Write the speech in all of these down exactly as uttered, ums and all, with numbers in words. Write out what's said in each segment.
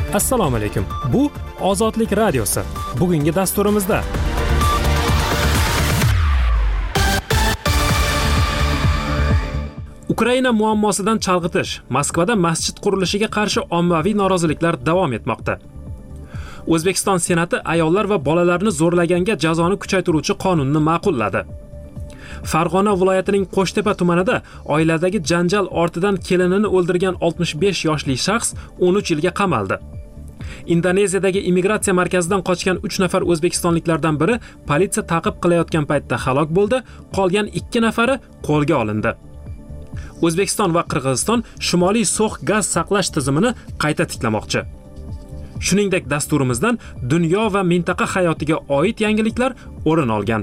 Assalomu alaykum. Bu Ozodlik radiosi. Bugungi dasturimizda Ukraina muammosidan chalg'itish, Moskvada masjid qurilishiga qarshi ommaviy noroziliklar davom etmoqda. O'zbekiston Senati ayollar va bolalarni zo'rlaganga jazoni kuchaytiruvchi qonunni ma'qulladi. Farg'ona viloyatining Qo'shtepa tumanida oiladagi janjal ortidan kelinini o'ldirgan oltmish besh yoshli shaxs o'n uch yilga qamaldi. Indoneziyadagi immigratsiya markazidan qochgan uch nafar o'zbekistonliklardan biri politsiya ta'qib qilayotgan paytda halok bo'ldi, qolgan ikki nafari qo'lga olindi. O'zbekiston va Qirg'iziston Shimoliy so'x gaz saqlash tizimini qayta tiklamoqchi. Shuningdek, dasturimizdan dunyo va mintaqa hayotiga oid yangiliklar o'rin olgan.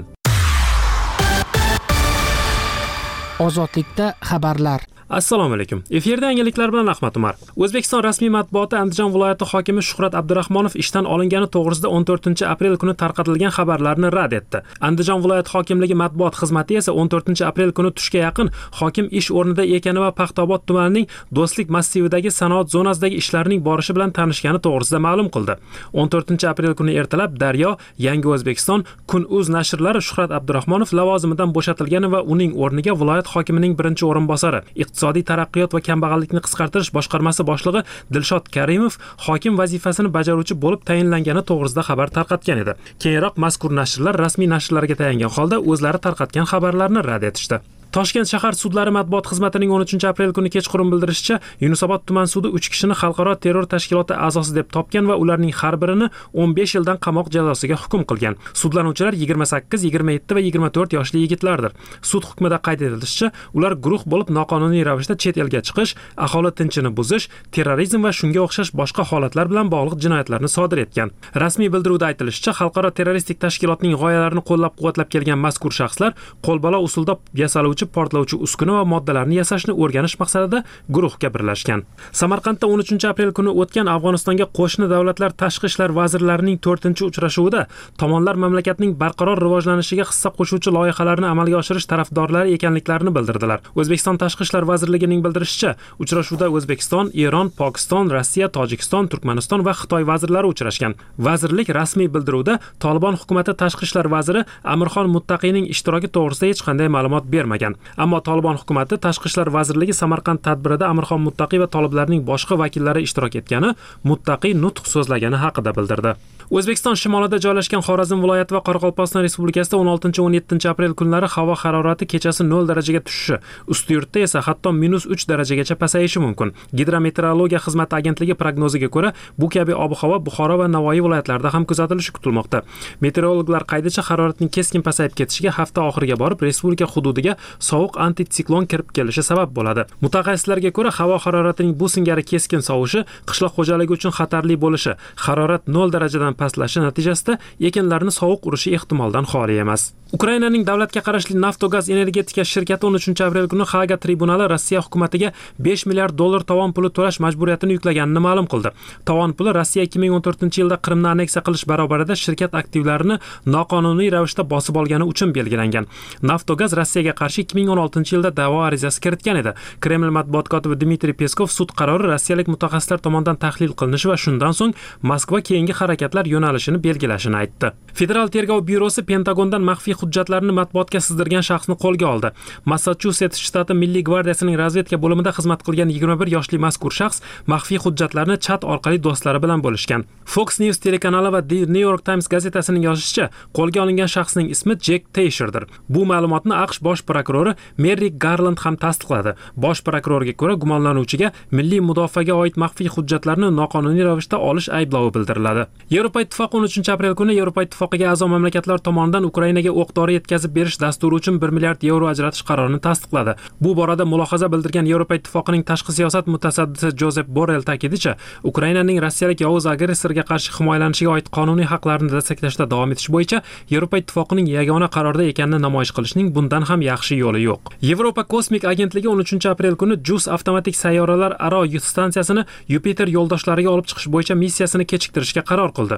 Ozodlikda xabarlar. Assalomu alaykum. Efirda yangiliklar bilan Ahmad Umar. O'zbekiston rasmiy matbuoti Andijon viloyati hokimi Shuhrat Abdurahmonov ishdan olingani to'g'risida o'n to'rtinchi aprel kuni tarqatilgan xabarlarni rad etdi. Andijon viloyati hokimligi matbuot xizmati esa o'n to'rtinchi aprel kuni tushga yaqin hokim ish o'rnida ekani va Paxtaobod tumanining Do'stlik massividagi sanoat zonasidagi ishlarining borishi bilan tanishgani to'g'risida ma'lum qildi. o'n to'rtinchi aprel kuni ertalab Daryo, Yangi O'zbekiston, Kun.uz nashrlari Shuhrat Abdurahmonov lavozimidan bo'shatilgani va uning o'rniga viloyat hokimining birinchi o'rinbosari Iqtisodiy taraqqiyot va kambag'allikni qisqartirish boshqarmasi boshlig'i Dilshod Karimov hokim vazifasini bajaruvchi bo'lib tayinlangani to'g'risida xabar tarqatgan edi. Keyinroq mazkur nashrlar rasmiy nashrlarga tayangan holda o'zlari tarqatgan xabarlarni rad etishdi. Toshkent shahar sudlari matbuot xizmatining o'n uchinchi aprel kuni kechqurun bildirishicha, Yunusobod tuman sudi uch kishini xalqaro terror tashkiloti a'zosi deb topgan va ularning har birini o'n besh yildan qamoq jazosiga hukm qilgan. Sudlanuvchilar yigirma sakkiz, yigirma yetti va yigirma to'rt yoshli yigitlardir. Sud hukmida qayd etilishicha, ular guruh bo'lib noqonuniy ravishda chet elga chiqish, aholi tinchini buzish, terrorizm va shunga o'xshash boshqa holatlar bilan bog'liq jinoyatlarni sodir etgan. Rasmiy bildiruvda aytilishicha, xalqaro terroristik tashkilotning g'oyalarini qo'llab-quvvatlab kelgan mazkur shaxslar qo'lbola usulda yasaluvchi portlovchi uskuna va moddalarni yasashni o'rganish maqsadida guruhga birlashgan. Samarqandda o'n uchinchi aprel kuni o'tgan Afg'onistonga qo'shni davlatlar tashqi ishlar vazirlarining to'rtinchi uchrashuvida tomonlar mamlakatning barqaror rivojlanishiga hissa qo'shuvchi loyihalarni amalga oshirish tarafdorlari ekanliklarini bildirdilar. O'zbekiston Tashqi ishlar vazirligining bildirishicha, uchrashuvda O'zbekiston, Eron, Pokiston, Rossiya, Tojikiston, Turkmaniston va Xitoy vazirlari uchrashgan. Vazirlik rasmiy bildiruvda Tolibon hukumati tashqi ishlar vaziri Amirxon Muttaqiyning ishtiroki to'g'risida hech qanday ma'lumot bermagan. Ammo Tolibon hukumati Tashqi ishlar vazirligi Samarqand tadbirida Amirxon Muttaqiy va toliblarning boshqa vakillari ishtirok etgani, Muttaqiy nutq so'zlagani haqida bildirdi. O'zbekiston shimolida joylashgan Xorazm viloyati va Qoraqalpog'iston Respublikasida o'n oltinchi o'n yettinchi aprel kunlari havo harorati kechasi nol darajaga tushishi, ustiyurtda esa hatto minus uch darajagacha pasayishi mumkin. Gidrometeorologiya xizmati agentligi prognoziga ko'ra, bu kabi ob-havo Buxoro va Navoiy viloyatlarida ham kuzatilishi kutilmoqda. Meteorologlar qaydicha haroratning keskin pasayib ketishiga hafta oxiriga borib respublika hududiga sovuq antitsiklon kirib kelishi sabab bo'ladi. Mutaxassislarga ko'ra, havo haroratining bu singari keskin sovishi qishloq xo'jaligi uchun xatarli bo'lishi, harorat nol darajadan pastlashi natijasida ekinlarni sovuq urishi ehtimoldan xoli emas. Ukrainaning davlatga qarashli Naftogaz energetika shirkati o'n uchinchi aprel kuni Haga tribunali Rossiya hukumatiga besh milliard dollar tovon puli to'lash majburiyatini yuklaganini ma'lum qildi. Tovon puli Rossiya ikki ming o'n to'rtinchi yilda Qrimni anneksiya qilish barobarida shirkat aktivlarini noqonuniy ravishda bosib olgani uchun belgilangan. Naftogaz Rossiyaga qarshi ikki ming o'n oltinchi yilda da'vo arizasi kiritgan edi. Kreml matbuot kotibi Dmitriy Peskov sud qarori rossiyalik mutaxassislar tomonidan tahlil qilinishi va shundan so'ng Moskva keyingi harakatlar yo'nalishini belgilashini aytdi. Federal tergov byurosi Pentagondan maxfiy hujjatlarni matbuotga sizdirgan shaxsni qo'lga oldi. Massachusets shtati Milliy gvardiyasining razvedka bo'limida xizmat qilgan yigirma bir yoshli mazkur shaxs maxfiy hujjatlarni chat orqali do'stlari bilan bo'lishgan. Fox News telekanali va The New York Times gazetasining yozishicha, qo'lga olingan shaxsning ismi Jack Teyshirdir. Bu ma'lumotni AQSh bosh prokurori Merrick Garland ham tasdiqladi. Bosh prokurorga ko'ra, gumonlanuvchiga milliy mudofaaga oid maxfiy hujjatlarni noqonuniy ravishda olish ayblovi bildiriladi. Yevropa Ittifoqi o'n uchinchi aprel kuni Yevropa Ittifoqiga a'zo mamlakatlar tomonidan Ukrainaga o'q-dori yetkazib berish dasturi uchun bir milliard yevro ajratish qarorini tasdiqladi. Bu borada mulohaza bildirgan Yevropa Ittifoqining tashqi siyosat mutasaddisi Josep Borrell ta'kidlashi, Ukrainaning rossiyalik yovuz agressorga qarshi himoyalanishiga oid qonuniy haqlarini destaklashda davom etish bo'yicha Yevropa Ittifoqining yagona qarorda ekanini namoyish qilishning bundan ham yaxshi yo'li yo'q. Yevropa kosmik agentligi o'n uchinchi aprel kuni JUICE avtomatik sayyoralar aro stansiyasini Yupiter yo'ldoshlariga olib chiqish bo'yicha missiyasini kechiktirishga qaror qildi.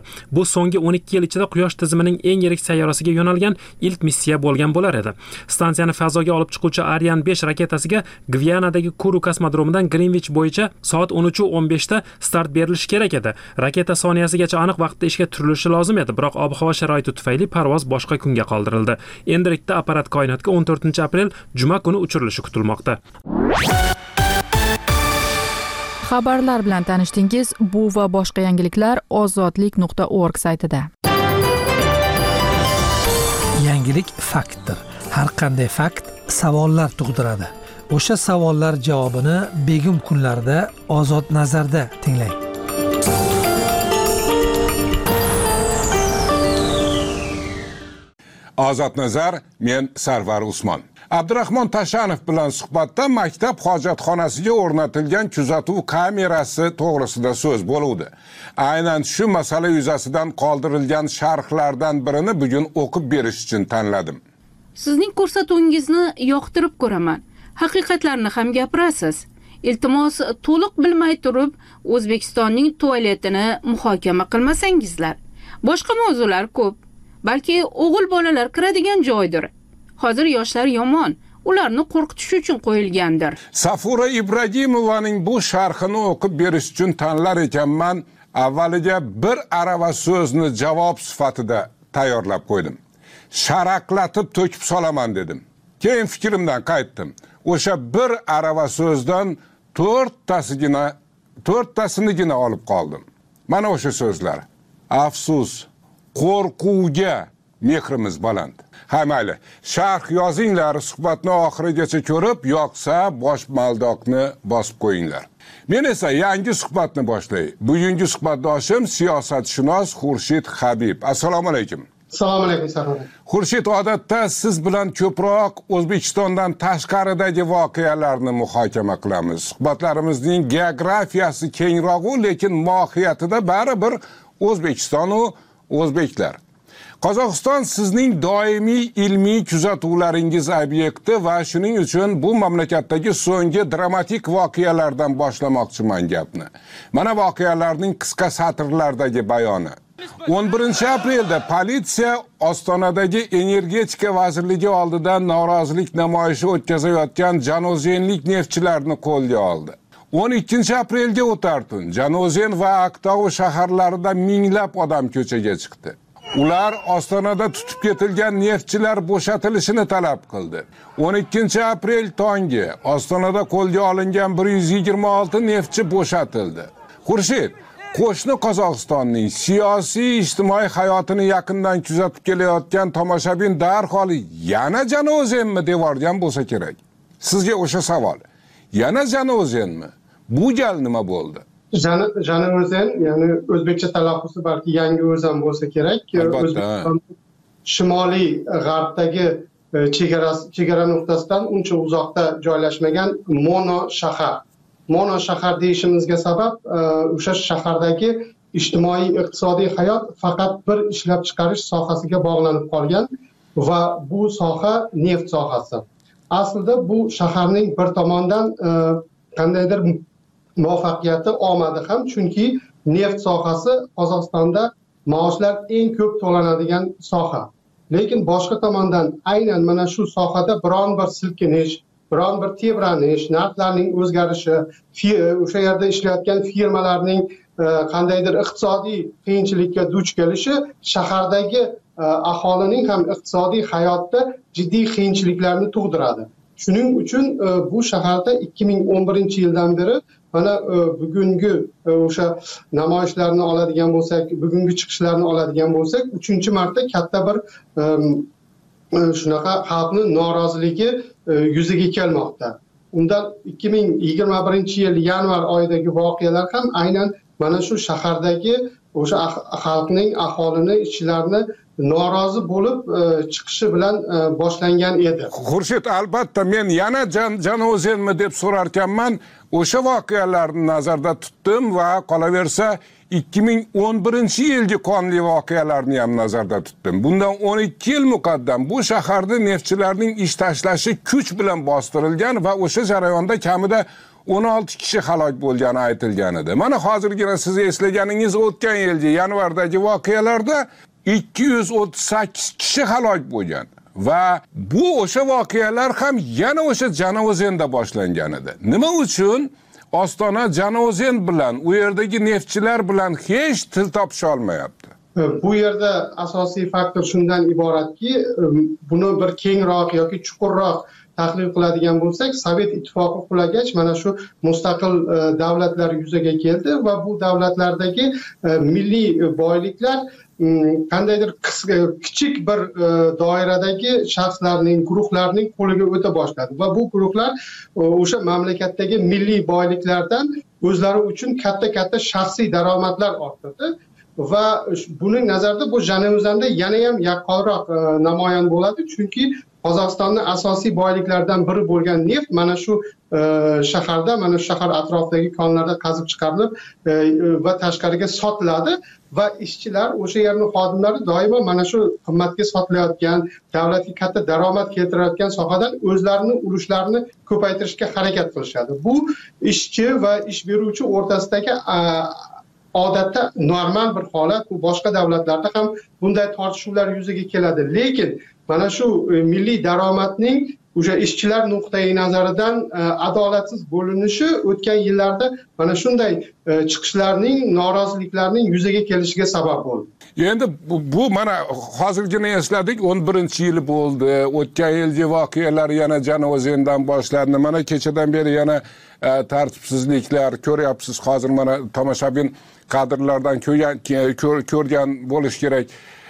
Bu so'nggi o'n ikki yil ichida Quyosh tizimining eng yirik sayyorasiga yo'nalgan ilk missiya bo'lgan bo'lar edi. Stansiyani fazoga olib chiquvchi Ariane besh raketasiga Gvianadagi Kuru kosmodromidan Greenwich bo'yicha soat o'n uch o'n besh da start berilishi kerak edi. Raketa soniyasigacha aniq vaqtda ishga turilishi lozim edi, biroq ob-havo sharoiti tufayli parvoz boshqa kunga qoldirildi. Endilikda apparat koinotga o'n to'rtinchi aprel juma kuni uchirilishi kutilmoqda. Xabarlar bilan tanishdingiz. Bu va boshqa yangiliklar ozodlik nuqta org saytida. Yangilik faktdir. Har qanday fakt savollar tug'diradi. O'sha savollar javobini begim kunlarda Ozod nazarda tinglang. Ozod nazar, men Sarvar Usmon. Abdurahmon Tashanov bilan suhbatda maktab hojatxonasiga o'rnatilgan kuzatuv kamerasi to'g'risida so'z bo'ldi. Aynan shu masala yuzasidan qoldirilgan sharhlardan birini bugun o'qib berish uchun tanladim. Sizning ko'rsatuvingizni yoqtirib ko'raman. Haqiqatlarni ham gapirasiz. Iltimos, to'liq bilmay turib, O'zbekistonning tualetini muhokama qilmasangizlar. Boshqa mavzular ko'p. Balki o'g'il bolalar kiradigan joydir. Hozir yoshlar yomon, ularni qo'rqitish uchun qo'yilgandir. Safura Ibragimovaning bu sharhini o'qib berish uchun tanlar ekanman. Avvaliga bir arava so'zni javob sifatida tayyorlab qo'ydim. Sharaqlatib to'kib solaman dedim. Keyin fikrimdan qaytdim. O'sha bir arava so'zdan to'rttasigina, to'rttasinigina olib qoldim. Mana o'sha so'zlar. Afsus, qo'rquvga mehrimiz baland. Ha mayli, sharh yozinglar, suhbatni oxirigacha ko'rib, yoqsa bosh maldoqni bosib qo'yinglar. Men esa yangi suhbatni boshlay. Bugungi suhbatdoshim siyosatshunos Xurshid Habib. Assalomu alaykum. Assalomu alaykum Sarvar. Xurshid, odatda siz bilan ko'proq O'zbekistondan tashqaridagi voqealarni muhokama qilamiz. Suhbatlarimizning geografiyasi kengroq, lekin mohiyatida baribir O'zbekiston va o'zbeklar. Qozog'iston sizning doimiy ilmiy kuzatuvlaringiz obyekti va shuning uchun bu mamlakatdagi so'nggi dramatik voqealardan boshlamoqchiman gapni. Mana voqealarning qisqa satrlardagi bayoni. o'n birinchi aprelda politsiya Ostonadagi energetika vazirligi oldida norozilik namoyishi o'tkazayotgan janozenlik neftchilarni qo'lga oldi. o'n ikkinchi aprelga o'tar tun Janozen va Aktau shaharlarida minglab odam ko'chaga chiqdi. Ular Ostonada tutib ketilgan neftchilar bo'shatilishini talab qildi. o'n ikkinchi aprel tongi Ostonada qo'lga olingan bir yuz yigirma olti neftchi bo'shatildi. Xurshid, qo'shni Qozog'istonning siyosiy ijtimoiy hayotini yaqindan kuzatib kelayotgan tomoshabin darhol yana Janozenmi devorgan bo'lsa kerak. Sizga o'sha savol. Yana Janozenmi? Bu gal nima bo'ldi? Janozen, ya'ni o'zbekcha talaffuzi balki yangi o'zam bo'lsa kerak. O'zbekiston shimoliy g'arbdagi chegara chegara nuqtasidan uncha uzoqda joylashmagan mono shahar. Mono shahar deyishimizga sabab o'sha shahardagi ijtimoiy iqtisodiy hayot faqat bir ishlab chiqarish sohasiga bog'lanib qolgan va bu soha neft sohasi. Aslida bu shaharning bir tomondan qandaydir muvaffaqiyati omadi ham, chunki neft sohasi Qozog'istonda maoshlar eng ko'p to'lanadigan soha. Lekin boshqa tomondan aynan mana shu sohada biron bir silkinish, biron bir tebranish, narxlarning o'zgarishi, o'sha yerda ishlayotgan firmalarning qandaydir iqtisodiy qiyinchilikka duch kelishi shahardagi aholining ham iqtisodiy hayotda jiddiy qiyinchiliklarni tug'diradi. Shuning uchun bu shaharda ikki ming o'n birinchi yildan beri mana bugungi o'sha namoyishlarni oladigan bo'lsak, bugungi chiqishlarni oladigan bo'lsak, uchinchi marta katta bir shunaqa xalqning noroziligi yuzaga kelmoqda. Undan ikki ming yigirma birinchi yil yanvar oyidagi voqealar ham aynan mana shu shahardagi o'sha xalqning, aholini, ishchilarni norozi bo'lib chiqishi bilan boshlangan edi. Xurshid, albatta men yana Janozenmi deb so'rar ekanman. O'sha voqealarni nazarda tutdim va qolaversa ikki ming o'n birinchi yilgi qonli voqealarni ham nazarda tutdim. Bundan o'n ikki yil muqaddam bu shaharda neftchilarning ish tashlashi kuch bilan bostirilgan va o'sha jarayonda kamida o'n olti kishi halok bo'lgani aytilgan edi. Mana hozirgina siz eslaganingiz o'tgan yilgi yanvardagi voqealarda ikki yuz o'ttiz sakkiz kishi halok bo'lgan. Va bu o'sha voqealar ham yana o'sha Janavozenda boshlangan edi. Nima uchun Ostona Janavozen bilan, u yerdagi neftchilar bilan hech til topisha olmayapti? Bu yerda asosiy faktor shundan iboratki, buni bir kengroq yoki chuqurroq tahlil qiladigan bo'lsak, Sovet ittifoqi qulagach mana shu mustaqil davlatlar yuzaga keldi va bu davlatlardagi milliy boyliklar qandaydir kichik bir doiradagi shaxslarning, guruhlarning qo'liga o'ta boshladi va bu guruhlar o'sha mamlakatdagi milliy boyliklardan o'zlari uchun katta-katta shaxsiy daromadlar orttirdi. Va buning nazarda bu Janavozenda yana ham yaqqolroq namoyon bo'ladi, chunki Qozog'istonning asosiy boyliklaridan biri bo'lgan neft mana shu shaharda, mana shu shahar atrofidagi konlarda qazib chiqarilib va tashqariga sotiladi va ishchilar, o'sha yerning xodimlari doimo mana shu qimmatga sotilayotgan, davlatga katta daromad keltirayotgan sohadan o'zlarining ulushlarini ko'paytirishga harakat qilishadi. Bu ishchi va ish beruvchi o'rtasidagi odatda normal bir holat. Bu boshqa davlatlarda ham bunday tortishuvlar yuzaga keladi. Lekin mana shu milliy daromadning o'sha ishchilar nuqtai nazaridan adolatsiz bo'linishi o'tgan yillarda mana shunday chiqishlarning, noroziliklarning yuzaga kelishiga sabab bo'ldi. Endi bu, bu mana hozirgina esladik, o'n birinchi yil bo'ldi. O'tgan yilgi voqealar yana Janavozendan boshlandi. Mana kechadan beri yana e, tartibsizliklar ko'ryapsiz. Hozir mana tomoshabin kadrlardan ko'rgan bo'lish kerak.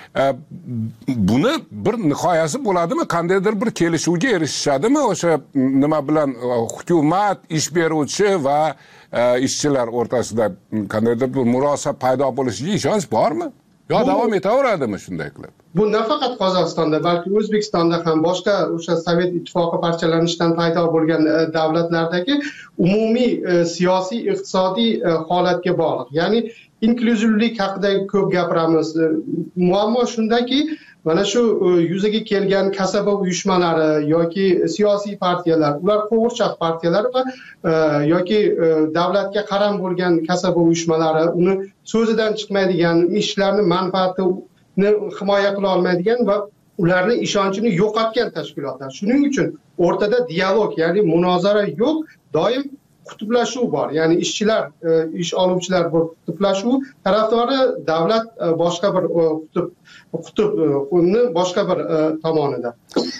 Buni bir nihoyasi bo'ladimi? Qandaydir bir kelishuvga erishishadimi? O'sha nima bilan hukumat, ish beruvchi va ishchilar o'rtasida qandaydir bir murosa paydo bo'lishiga ishonch bormi? Yo davom etaveradimi shunday qilib? Bu nafaqat Qozog'istonda, balki O'zbekistonda ham boshqa o'sha Sovet ittifoqi parchalanishidan paydo bo'lgan davlatlardagi umumiy siyosiy, iqtisodiy holatga bog'liq. Ya'ni inkluzivlik haqida ko'p gapiramiz. Muammo shundaki, mana shu yuzaga kelgan kasaba uyushmalari yoki siyosiy partiyalar, ular qo'g'irchoq partiyalar va yoki davlatga qaram bo'lgan kasaba uyushmalari, uni so'zidan chiqmaydigan, ishchilarning manfaatini himoya qila olmaydigan va ularning ishonchini yo'qotgan tashkilotlar. Shuning uchun o'rtada dialog, ya'ni munozara yo'q, doim qutblashuv bor. Ya'ni ishchilar, ish oluvchilar bu qutblashuv tarafdori, davlat boshqa bir qutb qutbni boshqa bir tomonida.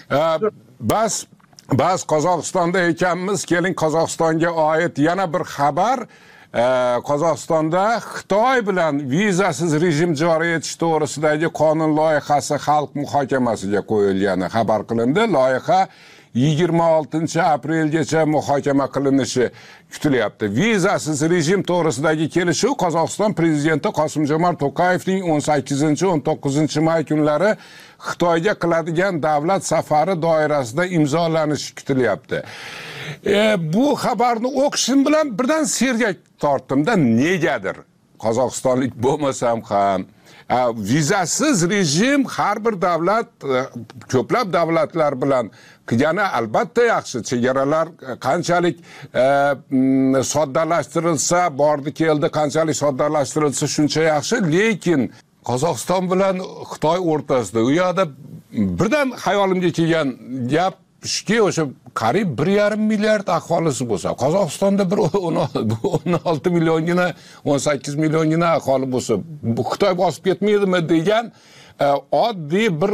Bas bas Qozog'istonda ekanmiz, keling Qozog'istonga oid yana bir xabar. Qozog'istonda Xitoy bilan vizasiz rejim joriy etish to'g'risidagi qonun loyihasi xalq muhokamasiga qo'yilgani xabar qilindi. Loyiha yigirma oltinchi aprelgacha muhokama qilinishi kutilyapti. Vizasiz rejim to'g'risidagi kelishuv Qozog'iston prezidenti Qosim-Jomart To'qayevning o'n sakkizinchi o'n to'qqizinchi may kunlari Xitoyga qiladigan davlat safari doirasida imzolanishi kutilyapti. E, bu xabarni o'qishim bilan birdan sergak tortdimda, negadir qozog'istonlik bo'lmasam ham vizasiz rejim har bir davlat, ko'plab davlatlar bilan qilgani albatta yaxshi. Chegaralar qanchalik e, soddalashtirilsa, bordi keldi, qanchalik soddalashtirilsa shuncha yaxshi. Lekin Qozog'iston bilan Xitoy o'rtasida u yoqda birdan hayolimga kelgan gap shuki, o'sha qariyb bir yarim milliard aholisi bo'lsa, Qozog'istonda bir o'n olti milliongina, o'n sakkiz milliongina aholi bo'lsa, bu Xitoy bosib ketmaydimi degan oddiy bir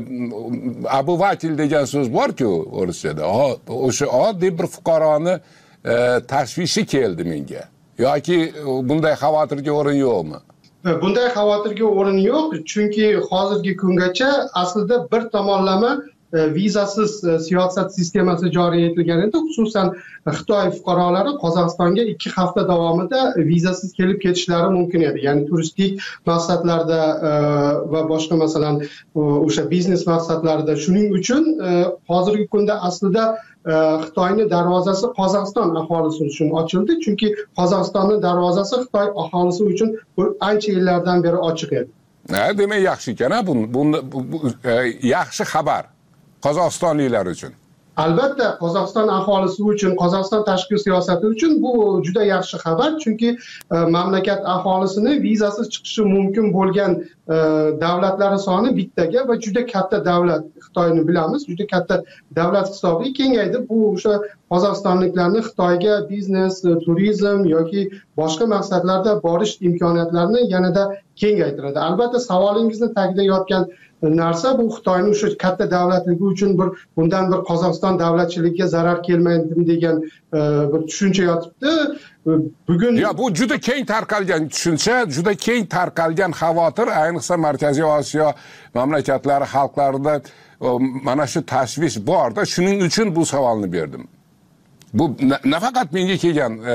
obyvatel degan so'z bor-ku o'rischada. O'sha oddiy bir fuqaroni tashvishi keldi menga. Yoki bunday xavotirga o'rin yo'qmi? Bunday xavotirga o'rin yo'q, chunki hozirgi kungacha aslida bir tomonlama vizasiz siyosat sistemasi joriy etilgan edi. Xususan Xitoy fuqarolari Qozog'istonga ikki hafta davomida vizasiz kelib ketishlari mumkin edi. Ya'ni turistik maqsadlarda va boshqa, masalan, o'sha biznes maqsadlarida. Shuning uchun hozirgi kunda aslida Xitoyning darvozasi Qozog'iston aholisi uchun ochildi, chunki Qozog'istonning darvozasi Xitoy aholisi uchun ancha yillardan beri ochiq edi. Ha, demak yaxshi ekan, bu, bu, bu yaxshi xabar Qozog'istonliklar uchun. Albatta, Qozog'iston aholisi uchun, Qozog'iston tashqi siyosati uchun bu juda yaxshi xabar, chunki mamlakat aholisini vizasiz chiqishi mumkin bo'lgan davlatlari soni bittaga va juda katta davlat, Xitoyni bilamiz, juda katta davlat hisobiga kengaydi. Bu o'sha qozog'istonliklarni Xitoyga biznes, turizm yoki boshqa maqsadlarda borish imkoniyatlarini yanada kengaytiradi. Albatta, savolingizni tagida yotgan narsa bu Xitoyning o'sha katta davlatligi uchun bir bundan bir Qozog'iston davlatchiligiga zarar kelmaydi degan bir tushuncha yotibdi. Bugun ya bu juda keng tarqalgan tushuncha, juda keng tarqalgan xavotir, ayniqsa Markaziy Osiyo mamlakatlari xalqlarida mana shu tashvish borda, shuning uchun bu savolni berdim. Bu nafaqat menga kelgan e,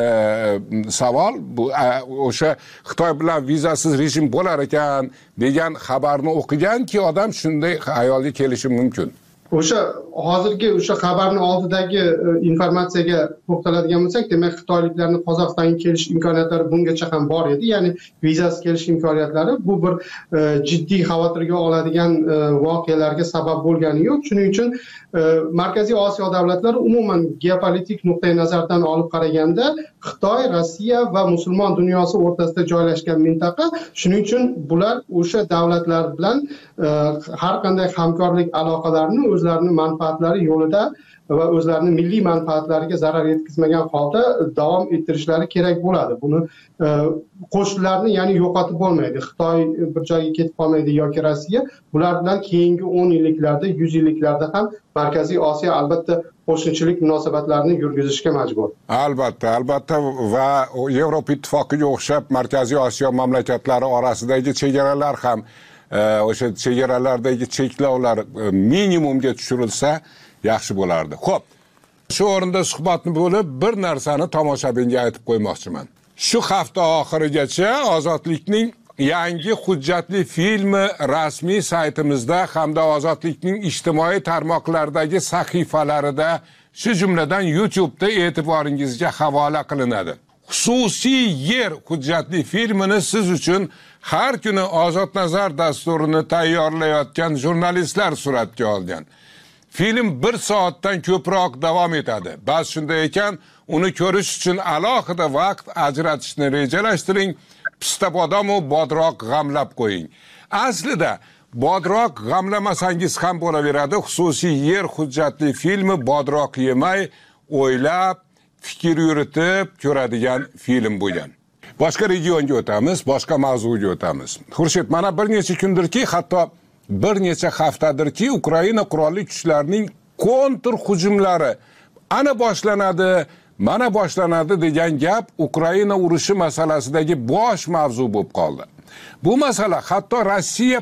savol, bu o'sha Xitoy bilan vizasiz rejim bo'lar ekan degan xabarni o'qiganki odam shunday xayolga kelishi mumkin. O'sha hozirgi o'sha xabarning oldidagi informatsiyaga to'xtaladigan bo'lsak, demak xitoyliklarning Qozog'istonga kelish imkoniyatlari bungacha ham bor edi. Ya'ni vizasiz kelish imkoniyatlari bu bir e, jiddiy xavotirga oladigan e, voqealarga sabab bo'lgani yo'q. Shuning uchun e, Markaziy Osiyo davlatlari umuman geopolitik nuqtai nazardan olib qaraganda Xitoy, Rossiya va musulmon dunyosi o'rtasida joylashgan mintaqa. Shuning uchun bular o'sha davlatlar bilan e, har qanday hamkorlik aloqalarini o'zlarini manfaatlari yo'lida va o'zlarini milliy manfaatlariga zarar yetkazmagan holda davom ettirishlari kerak bo'ladi. Buni e, qo'shnilarni ya'ni yo'qotib bo'lmaydi. Xitoy bir joyga ketib qolmaydi yoki Rossiya. Bular bilan keyingi o'n yilliklarda, yuz yilliklarda ham Markaziy Osiyo albatta qo'shnichilik munosabatlarini yurgizishga majbur. Albatta, albatta va Yevropa ittifoqiga o'xshab Markaziy Osiyo mamlakatlari orasidagi chegaralar ham o'sha chegaralardagi cheklovlar minimumga tushirilsa yaxshi bo'lardi. Xo'p, shu o'rinda suhbatni bo'lib bir narsani tomoshabinga aytib qo'ymoqchiman. Shu hafta oxirigacha Ozodlikning yangi hujjatli filmi rasmiy saytimizda hamda Ozodlikning ijtimoiy tarmoqlardagi sahifalarida, shu jumladan YouTube'da e'tiboringizga havola qilinadi. Xususiy yer hujjatli filmini siz uchun har kuni Ozod nazar dasturini tayyorlayotgan jurnalistlar suratga olgan. Film bir soatdan ko'proq davom etadi. Bas shunday ekan, uni ko'rish uchun alohida vaqt ajratishni rejalashtiring. Pista bodomu bodroq g'amlab qo'ying. Aslida bodroq g'amlamasangiz ham bo'laveradi. Xususiy yer hujjatli filmi bodroq yemay, o'ylab, fikr yuritib ko'radigan film bo'lgan. Boshqa regionga o'tamiz, boshqa mavzuga o'tamiz. Xurshid, mana bir necha kundirki, hatto bir necha haftadirki, Ukraina qurolli kuchlarining kontr hujumlari ana boshlanadi, mana boshlanadi degan gap Ukraina urushi masalasidagi bosh mavzu bo'lib qoldi. Bu masala hatto Rossiya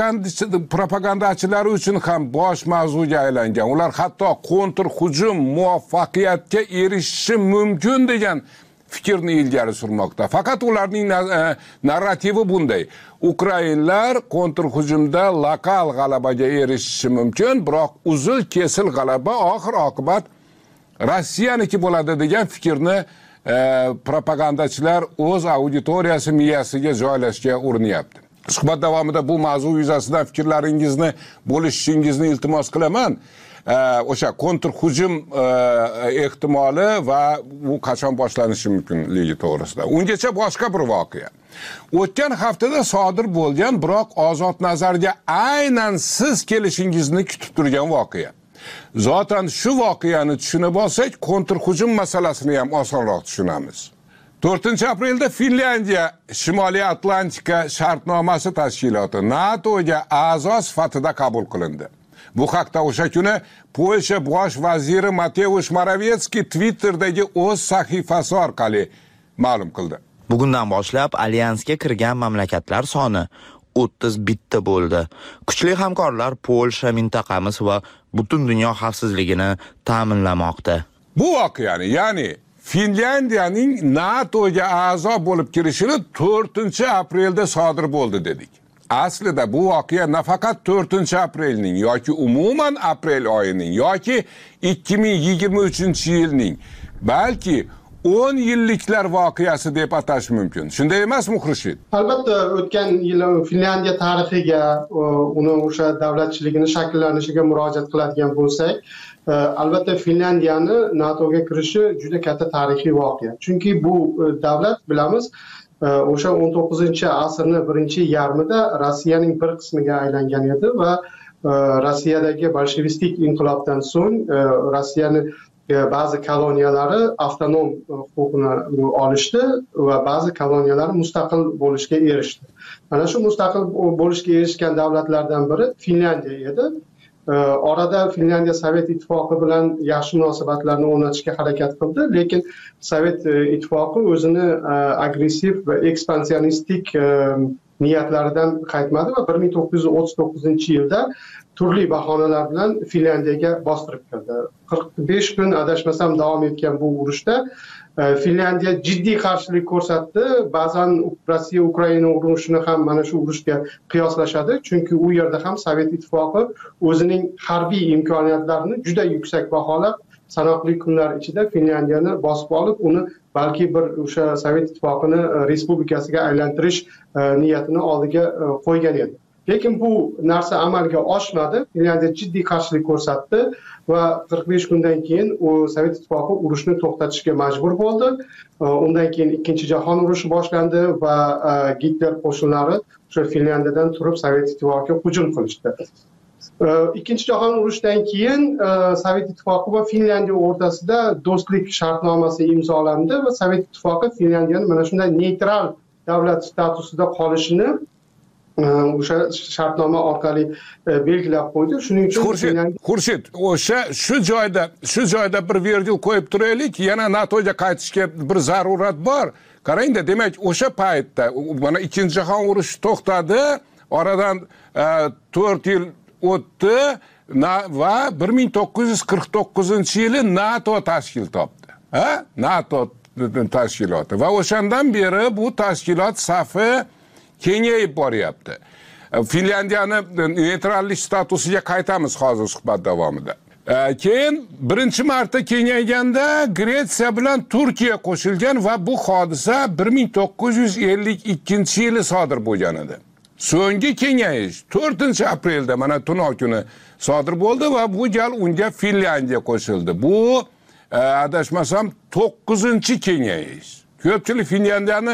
propagandachilari uchun ham bosh mavzuga aylangan. Ular hatto kontr hujum muvaffaqiyatga erishishi mumkin degan fikrni ilgari surmoqda. Faqat ularning narrativi bunday. Ukrainlar kontr hujumda lokal g'alabaga erishishi mumkin, biroq uzil kesil g'alaba oxir oqibat Rossiyaniki bo'ladi degan fikrni e, propagandachilar o'z auditoriyasi miyasiga joylashga urinyapti. Suhbat davomida bu mavzu yuzasidan fikrlaringizni bo'lishingizni iltimos qilaman. E, o'sha kontr hujum e, ehtimoli va u qachon boshlanishi mumkinligi to'g'risida. Ungacha boshqa bir voqea. O'tgan haftada sodir bo'lgan, biroq Ozod nazarga aynan siz kelishingizni kutib turgan voqea. Zotan shu voqeani tushunib olsak, kontr hujum masalasini ham osonroq tushunamiz. to'rtinchi aprelda Finlyandiya Shimoliy Atlantika shartnomasi tashkiloti NATOga a'zo sifatida qabul qilindi. Bu haqda o'sha kuni Polsha bosh vaziri Mateusz Morawiecki Twitter'dagi o'z sahifasi orqali ma'lum qildi. Bugundan boshlab alyansga kirgan mamlakatlar soni o'ttiz bitta bo'ldi. Kuchli hamkorlar Polsha mintaqamiz va butun dunyo xavfsizligini ta'minlamoqda. Bu voqeani, ya'ni Finlyandiyaning NATOga a'zo bo'lib kirishini to'rtinchi aprelda sodir bo'ldi dedik. Aslida bu voqea nafaqat to'rtinchi aprelning yoki umuman aprel oyining yoki ikki ming yigirma uchinchi yilning, balki o'n yilliklar voqeasi deb atash mumkin. Shunday emasmi, Xurshid? Albatta, o'tgan yil Finlyandiya tarixiga, uni o'sha davlatchiligini shakllanishiga murojaat qiladigan bo'lsak, albatta Finlandiyani NATOga kirishi juda katta tarixiy voqea. Chunki bu davlat bilamiz o'sha o'n to'qqizinchi asrni birinchi yarmida Rossiyaning bir qismiga aylangan edi va Rossiyadagi bolshevistik inqilobdan so'ng Rossiyani ba'zi koloniyalari avtonom huquqini olishdi va ba'zi koloniyalari mustaqil bo'lishga erishdi. Mana shu mustaqil bo'lishga erishgan davlatlardan biri Finlandiya edi. Orada Finlandiya Sovet ittifoqi bilan yaxshi munosabatlarni o'rnatishga harakat qildi, lekin Sovet ittifoqi o'zini agressiv va ekspansionistik niyatlaridan qaytmadi va bir ming to'qqiz yuz o'ttiz to'qqizinchi yilda turli bahonalar bilan Finlandiyaga bostirib kirdi. qirq besh kun adashmasam davom etgan bu urushda Finlandiya jiddiy qarshilik ko'rsatdi. Ba'zan Rossiya Ukraina urushini ham mana shu urushga qiyoslashadi, chunki u yerda ham Sovet ittifoqi o'zining harbiy imkoniyatlarini juda yuksak baholab, sanoqli kunlar ichida Finlandiyani bosib olib, uni balki bir o'sha Sovet ittifoqini respublikasiga aylantirish niyatini oldiga qo'ygan edi. Lekin bu narsa amalga oshmadi. Finlandiya jiddiy qarshilik ko'rsatdi va qirq besh kundan keyin u Sovet ittifoqi urushni to'xtatishga majbur bo'ldi. Undan keyin Ikkinchi jahon urushi boshlandi va Gitler qo'shinlari o'sha Finlandiyadan turib Sovet ittifoqiga hujum qilishdi. Ikkinchi jahon urushidan keyin Sovet ittifoqi va Finlandiya o'rtasida do'stlik shartnomasi imzolandi va Sovet ittifoqi Finlandiyani mana shunday neytral davlat statusida qolishini o'sha shartnoma orqali belgilab qo'ydi. Shuning uchun Xurshid, Xurshid, o'sha shu joyda, shu joyda bir virgul qo'yib turaylik, yana NATOga qaytishga bir zarurat bor. Qarangda, demak, o'sha paytda mana Ikkinchi jahon urushi to'xtadi, oradan to'rt yil o'tdi va bir ming to'qqiz yuz qirq to'qqizinchi yili NATO tashkil topdi. Ha? NATO tashkiloti va o'shandan beri bu tashkilot safi kengayib boryapti. Finlandiyani neytrallik statusiga qaytamiz hozir suhbat davomida. Keyin birinchi marta kengayganda Gretsiya bilan Turkiya qo'shilgan va bu hodisa bir ming to'qqiz yuz ellik ikkinchi yili sodir bo'lgan edi. So'nggi kengayish to'rtinchi aprelda mana tunov kuni sodir bo'ldi va bu gal unga Finlandiya qo'shildi. Bu adashmasam to'qqizinchi kengayish. Ko'pchilik Finlandiyani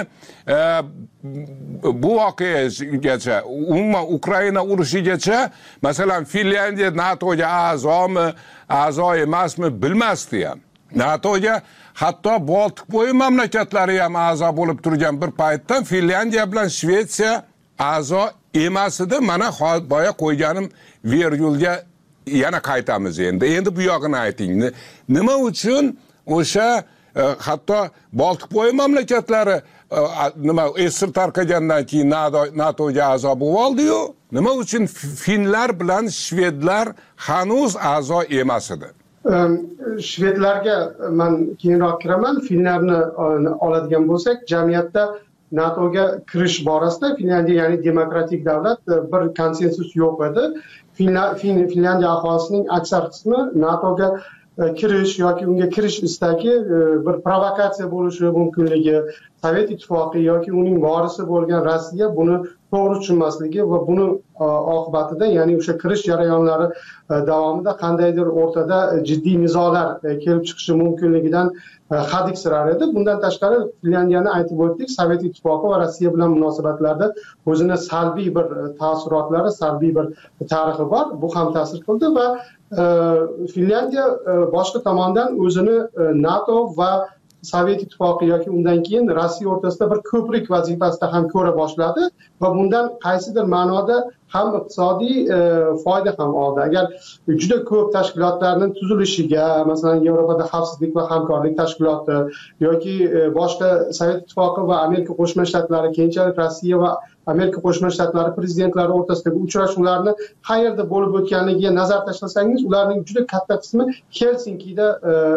bu voqeagacha, umuman Ukraina urushigacha, masalan, Finlandiya NATOga a'zomi, a'zo emasmi bilmasdi ham. NATOga hatto Boltiqbo'yi mamlakatlari ham a'zo bo'lib turgan bir paytdan Finlandiya bilan Shvetsiya a'zo emas edi. Mana boya qo'yganim virgulga yana qaytamiz endi. Endi bu yog'ini ayting. Nima uchun o'sha hatto Boltiqbo'yi mamlakatlari nima esir tarqagandan keyin NATOga a'zo bo'lib oldi-yu, nima uchun finlar bilan shvedlar hanuz a'zo emas edi? Shvedlarga men keyinroq kiraman. Finlarni oladigan bo'lsak, jamiyatda NATOga kirish borasida Finlandiya, ya'ni demokratik davlat, bir konsensus yo'q edi. Finlandiya aholisining aksar qismi NATOga kirish yoki unga kirish istagi bir provokatsiya bo'lishi mumkinligi, Sovet ittifoqi yoki uning vorisi bo'lgan Rossiya buni to'g'ri tushunmasligi va buni oqibatida, ya'ni o'sha kirish jarayonlari davomida qandaydir o'rtada jiddiy nizolar kelib chiqishi mumkinligidan hadiksirar edi. Bundan tashqari Finlandiyani aytib o'tdik, Sovet ittifoqi va Rossiya bilan munosabatlarda o'zini salbiy bir ta'sirotlari, salbiy bir tarixi bor. Bu ham ta'sir qildi va Finlandiya boshqa tomondan o'zini NATO va Sovet ittifoqi yoki undan keyin Rossiya o'rtasida bir ko'prik vazifasida ham ko'ra boshladi va bundan qaysidir ma'noda ham iqtisodiy foyda ham oldi. Agar juda ko'p tashkilotlarning tuzilishiga, masalan, Yevropada xavfsizlik va hamkorlik tashkiloti yoki boshqa Sovet ittifoqi va Amerika Qo'shma Shtatlari, keyinchalik Rossiya va Amerika Qo'shma Shtatlari prezidentlari o'rtasidagi uchrashuvlarni qayerda bo'lib o'tganligiga nazar tashlasangiz, ularning juda katta qismi Helsinkida,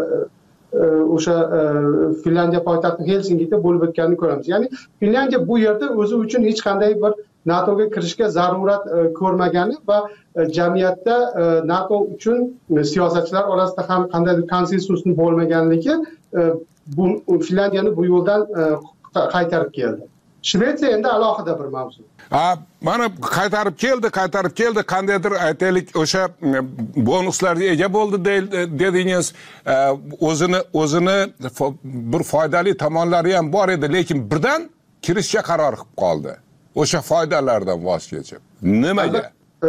o'sha Finlandiya poytaxti Helsinkida bo'lib o'tganini ko'ramiz. Ya'ni Finlandiya bu yerda o'zi uchun hech qanday bir NATOga kirishga zarurat ko'rmagani va jamiyatda NATO uchun siyosatchilar orasida ham qandaydir konsensusning bo'lmaganligi bu Finlandiyani bu yo'ldan qaytarib keldi. Shvetsiya endi alohida bir mavzu. Ha, mana qaytarib keldi, qaytarib keldi, qandaydir aytaylik o'sha bonuslarga ega bo'ldi dedingiz. O'zini o'zini bir foydali tomonlari ham bor edi, lekin birdan kirishga qaror qilib qoldi. O'sha foydalardan voz kechib. Nimaga?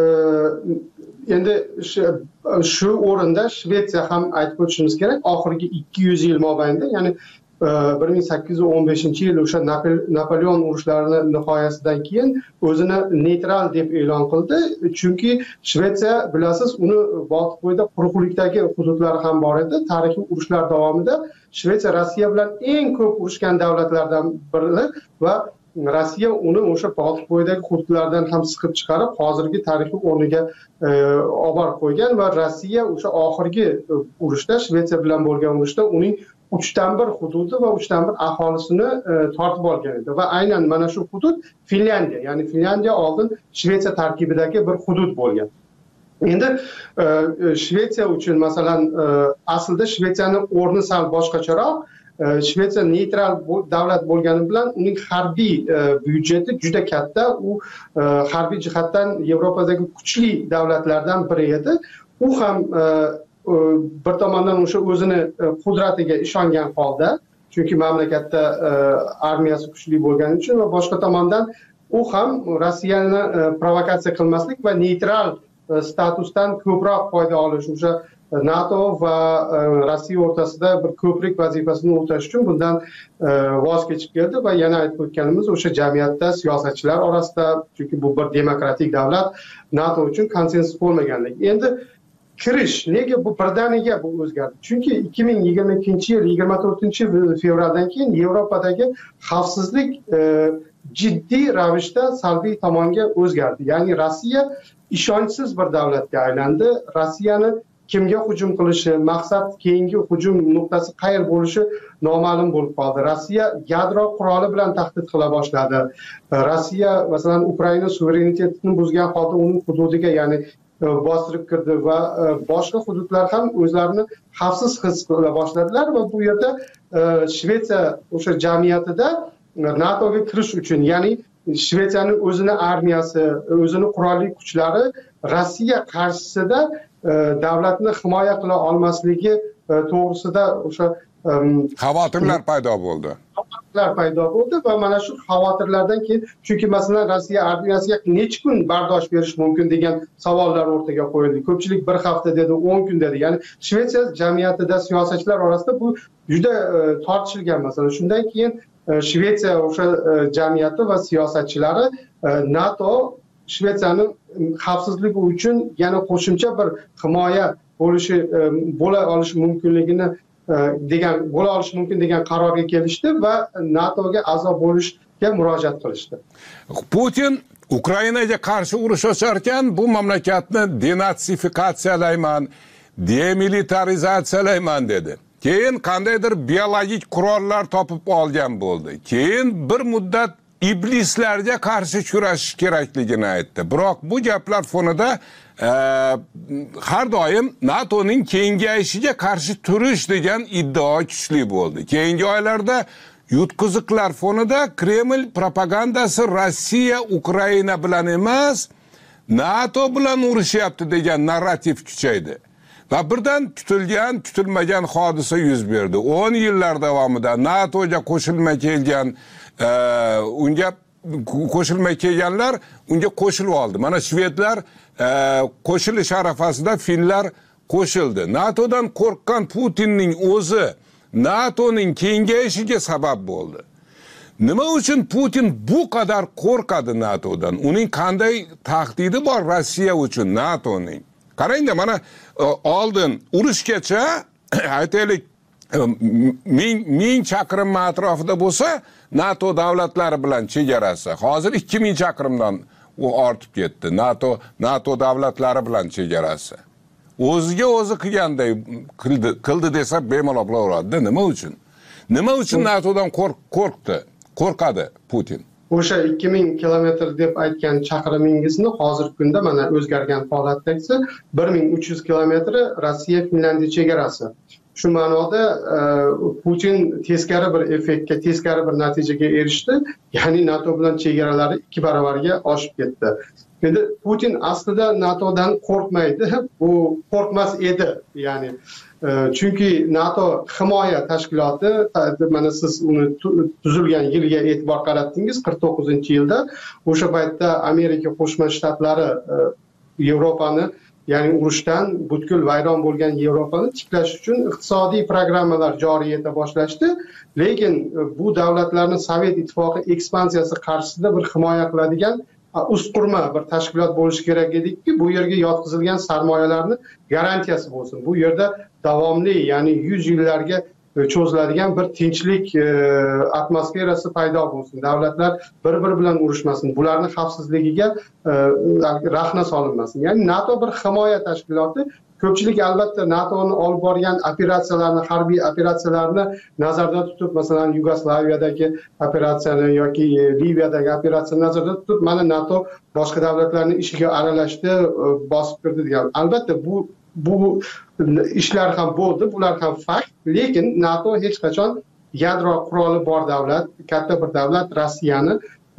Endi shu o'rinda Shvetsiya ham aytib o'tishimiz kerak, oxirgi ikki yuz yil mobaynida, ya'ni bir ming sakkiz yuz o'n beshinchi yil o'sha Napoleon urushlarini nihoyasidan keyin o'zini neytral deb e'lon qildi. Chunki Shvetsiya, bilasiz, uni Boltiqbo'yida quruqlikdagi hududlari ham bor edi. Tarixiy urushlar davomida Shvetsiya Rossiya bilan eng ko'p urushgan davlatlardan biri va Rossiya uni o'sha Boltiqbo'yidagi hududlardan ham siqib chiqarib, hozirgi tarixiy o'rniga olib borib qo'ygan va Rossiya o'sha oxirgi urushda, Shvetsiya bilan bo'lgan urushda uning uchdan bir hududi va uchdan bir aholisini tortib olgan edi va aynan mana shu hudud Finlyandiya, ya'ni Finlyandiya oldin Shvetsiya tarkibidagi bir hudud bo'lgan. Endi Shvetsiya uchun masalan aslida Shvetsiyaning o'rni sal boshqacharoq. Shvetsiya neytral davlat bo'lgani bilan uning harbiy byudjeti juda katta. U harbiy jihatdan Yevropadagi kuchli davlatlardan biri edi. U ham bir tomondan o'sha o'zini qudratiga ishongan holda, chunki mamlakatda armiyasi kuchli bo'lgani uchun, va boshqa tomondan u ham Rossiyani provokatsiya qilmaslik va neytral statusdan ko'proq foyda olish, o'sha NATO va Rossiya o'rtasida bir ko'prik vazifasini o'tash uchun bundan voz kechib keldi va yana aytib o'tganimiz o'sha jamiyatda siyosatchilar orasida, chunki bu bir demokratik davlat, NATO uchun konsensus bo'lmaganligi. Endi kirish nega bu birdaniga bu o'zgardi? Chunki ikki ming yigirma ikkinchi yil yigirma to'rtinchi fevraldan keyin Yevropadagi xavfsizlik jiddiy ravishda salbiy tomonga o'zgardi. Ya'ni Rossiya ishonchsiz bir davlatga aylandi. Rossiyani kimga hujum qilishi, maqsad, keyingi hujum nuqtasi qayer bo'lishi noma'lum bo'lib qoldi. Rossiya yadro quroli bilan tahdid qila boshladi. Rossiya masalan Ukraina suverenitetini buzgan holda uning hududiga, ya'ni bostirib kirdi va boshqa hududlar ham o'zlarini xavfsiz his qila boshladilar va bu yerda Shvetsiya o'sha jamiyatida NATOga kirish uchun, ya'ni Shvetsiyaning o'zini armiyasi, o'zini qurolli kuchlari Rossiya qarshisida davlatni himoya qila olmasligi to'g'risida o'sha xavotirlar paydo bo'ldi. Xavotirlar paydo bo'ldi va mana shu xavotirlardan keyin, chunki masalan Rossiya armiyasiga necha kun bardosh berish mumkin degan savollar o'rtaga qo'yildi. Ko'pchilik bir hafta dedi, o'n kun dedi. Ya'ni Shvetsiya jamiyatida, siyosatchilar orasida bu juda tortishilgan masala. Shundan keyin Shvetsiya o'sha jamiyati va siyosatchilari NATO Shvetsiyaning xavfsizligi uchun yana qo'shimcha bir himoya bo'lishi bo'la olishi mumkinligini degan bo'la olishi mumkin degan qarorga kelishdi va NATOga a'zo bo'lishga murojaat qilishdi. Putin Ukrainaga qarshi urush ochar ekan, bu mamlakatni denatsifikatsiyalayman, demilitarizatsiyalayman dedi. Keyin qandaydir biologik qurollar topib olgan bo'ldi. Keyin bir muddat iblislarga qarshi kurashish kerakligini aytdi. Biroq bu gaplar fonida e, har doim NATOning kengayishiga qarshi turish degan iddao kuchli bo'ldi. Keyingi oylarda yutqiziqlar fonida Kreml propagandasi Rossiya Ukraina bilan emas, NATO bilan urushyapti degan narrativ kuchaydi. Va birdan kutilgan, kutilmagan hodisa yuz berdi. o'n yillar davomida NATOga qo'shilmay kelgan e, unga qo'shilmay kelganlar unga qo'shilib oldi. Mana shvedlar e, qo'shilish arafasida finlar qo'shildi. NATOdan qo'rqqan Putinning o'zi NATOning kengayishiga sabab bo'ldi. Nima uchun Putin bu qadar qo'rqadi NATOdan? Uning qanday tahdidi bor Rossiya uchun NATOning? Qarangda, mana oldin urushgacha aytaylik ming ming chaqirim atrofida bo'lsa NATO davlatlari bilan chegarasi. Hozir ikki ming chaqirimdan u ortib ketdi. NATO NATO davlatlari bilan chegarasi. O'ziga o'zi qilganday qildi, qildi desa bemalol bo'laveradi. Nima uchun? Nima uchun NATOdan qo'rqdi? Qo'rqadi Putin. O'sha ikki ming kilometr deb aytgan chaqirimingizni hozirgi kunda mana o'zgargan holatda bir ming uch yuz kilometri Rossiya Finlandiya chegarasi. shu ma'noda Putin teskari bir effektga, teskari bir natijaga erishdi, ya'ni NATO bilan chegaralari ikki baravarga oshib ketdi. Endi Putin aslida NATOdan qo'rqmaydi, bu qo'rqmas edi, ya'ni chunki NATO himoya tashkiloti, mana siz uni tuzilgan yilga e'tibor qaratdingiz, qirq to'qqizinchi yilda. O'sha paytda Amerika Qo'shma Shtatlari Yevropani, ya'ni urushdan butkul vayron bo'lgan Yevropani tiklash uchun iqtisodiy programmalar joriy eta boshlashdi. Lekin bu davlatlarni Sovet ittifoqi ekspansiyasi qarshisida bir himoya qiladigan usqurma bir tashkilot bo'lishi kerak ediki, bu yerga yotqizilgan sarmoyalarni garantiyasi bo'lsin. Bu yerda davomli, ya'ni yuz yillarga cho'ziladigan bir tinchlik atmosferasi paydo bo'lsin. Davlatlar bir-biri bilan urushmasin, bularni xavfsizligiga rahna solinmasin. Ya'ni NATO bir himoya tashkiloti. Ko'pchilik albatta NATOning olib borgan operatsiyalarni, harbiy operatsiyalarni nazarda tutib, masalan, Yugoslaviyadagi operatsiyani yoki Liviyadagi operatsiyani nazarda tutib, mana NATO boshqa davlatlarning ishiga aralashdi, bosib kirdi degan. Albatta bu bu ishlar ham bo'ldi, bular ham fakt, lekin NATO hech qachon yadro quroli bor davlat, katta bir davlat Rossiyani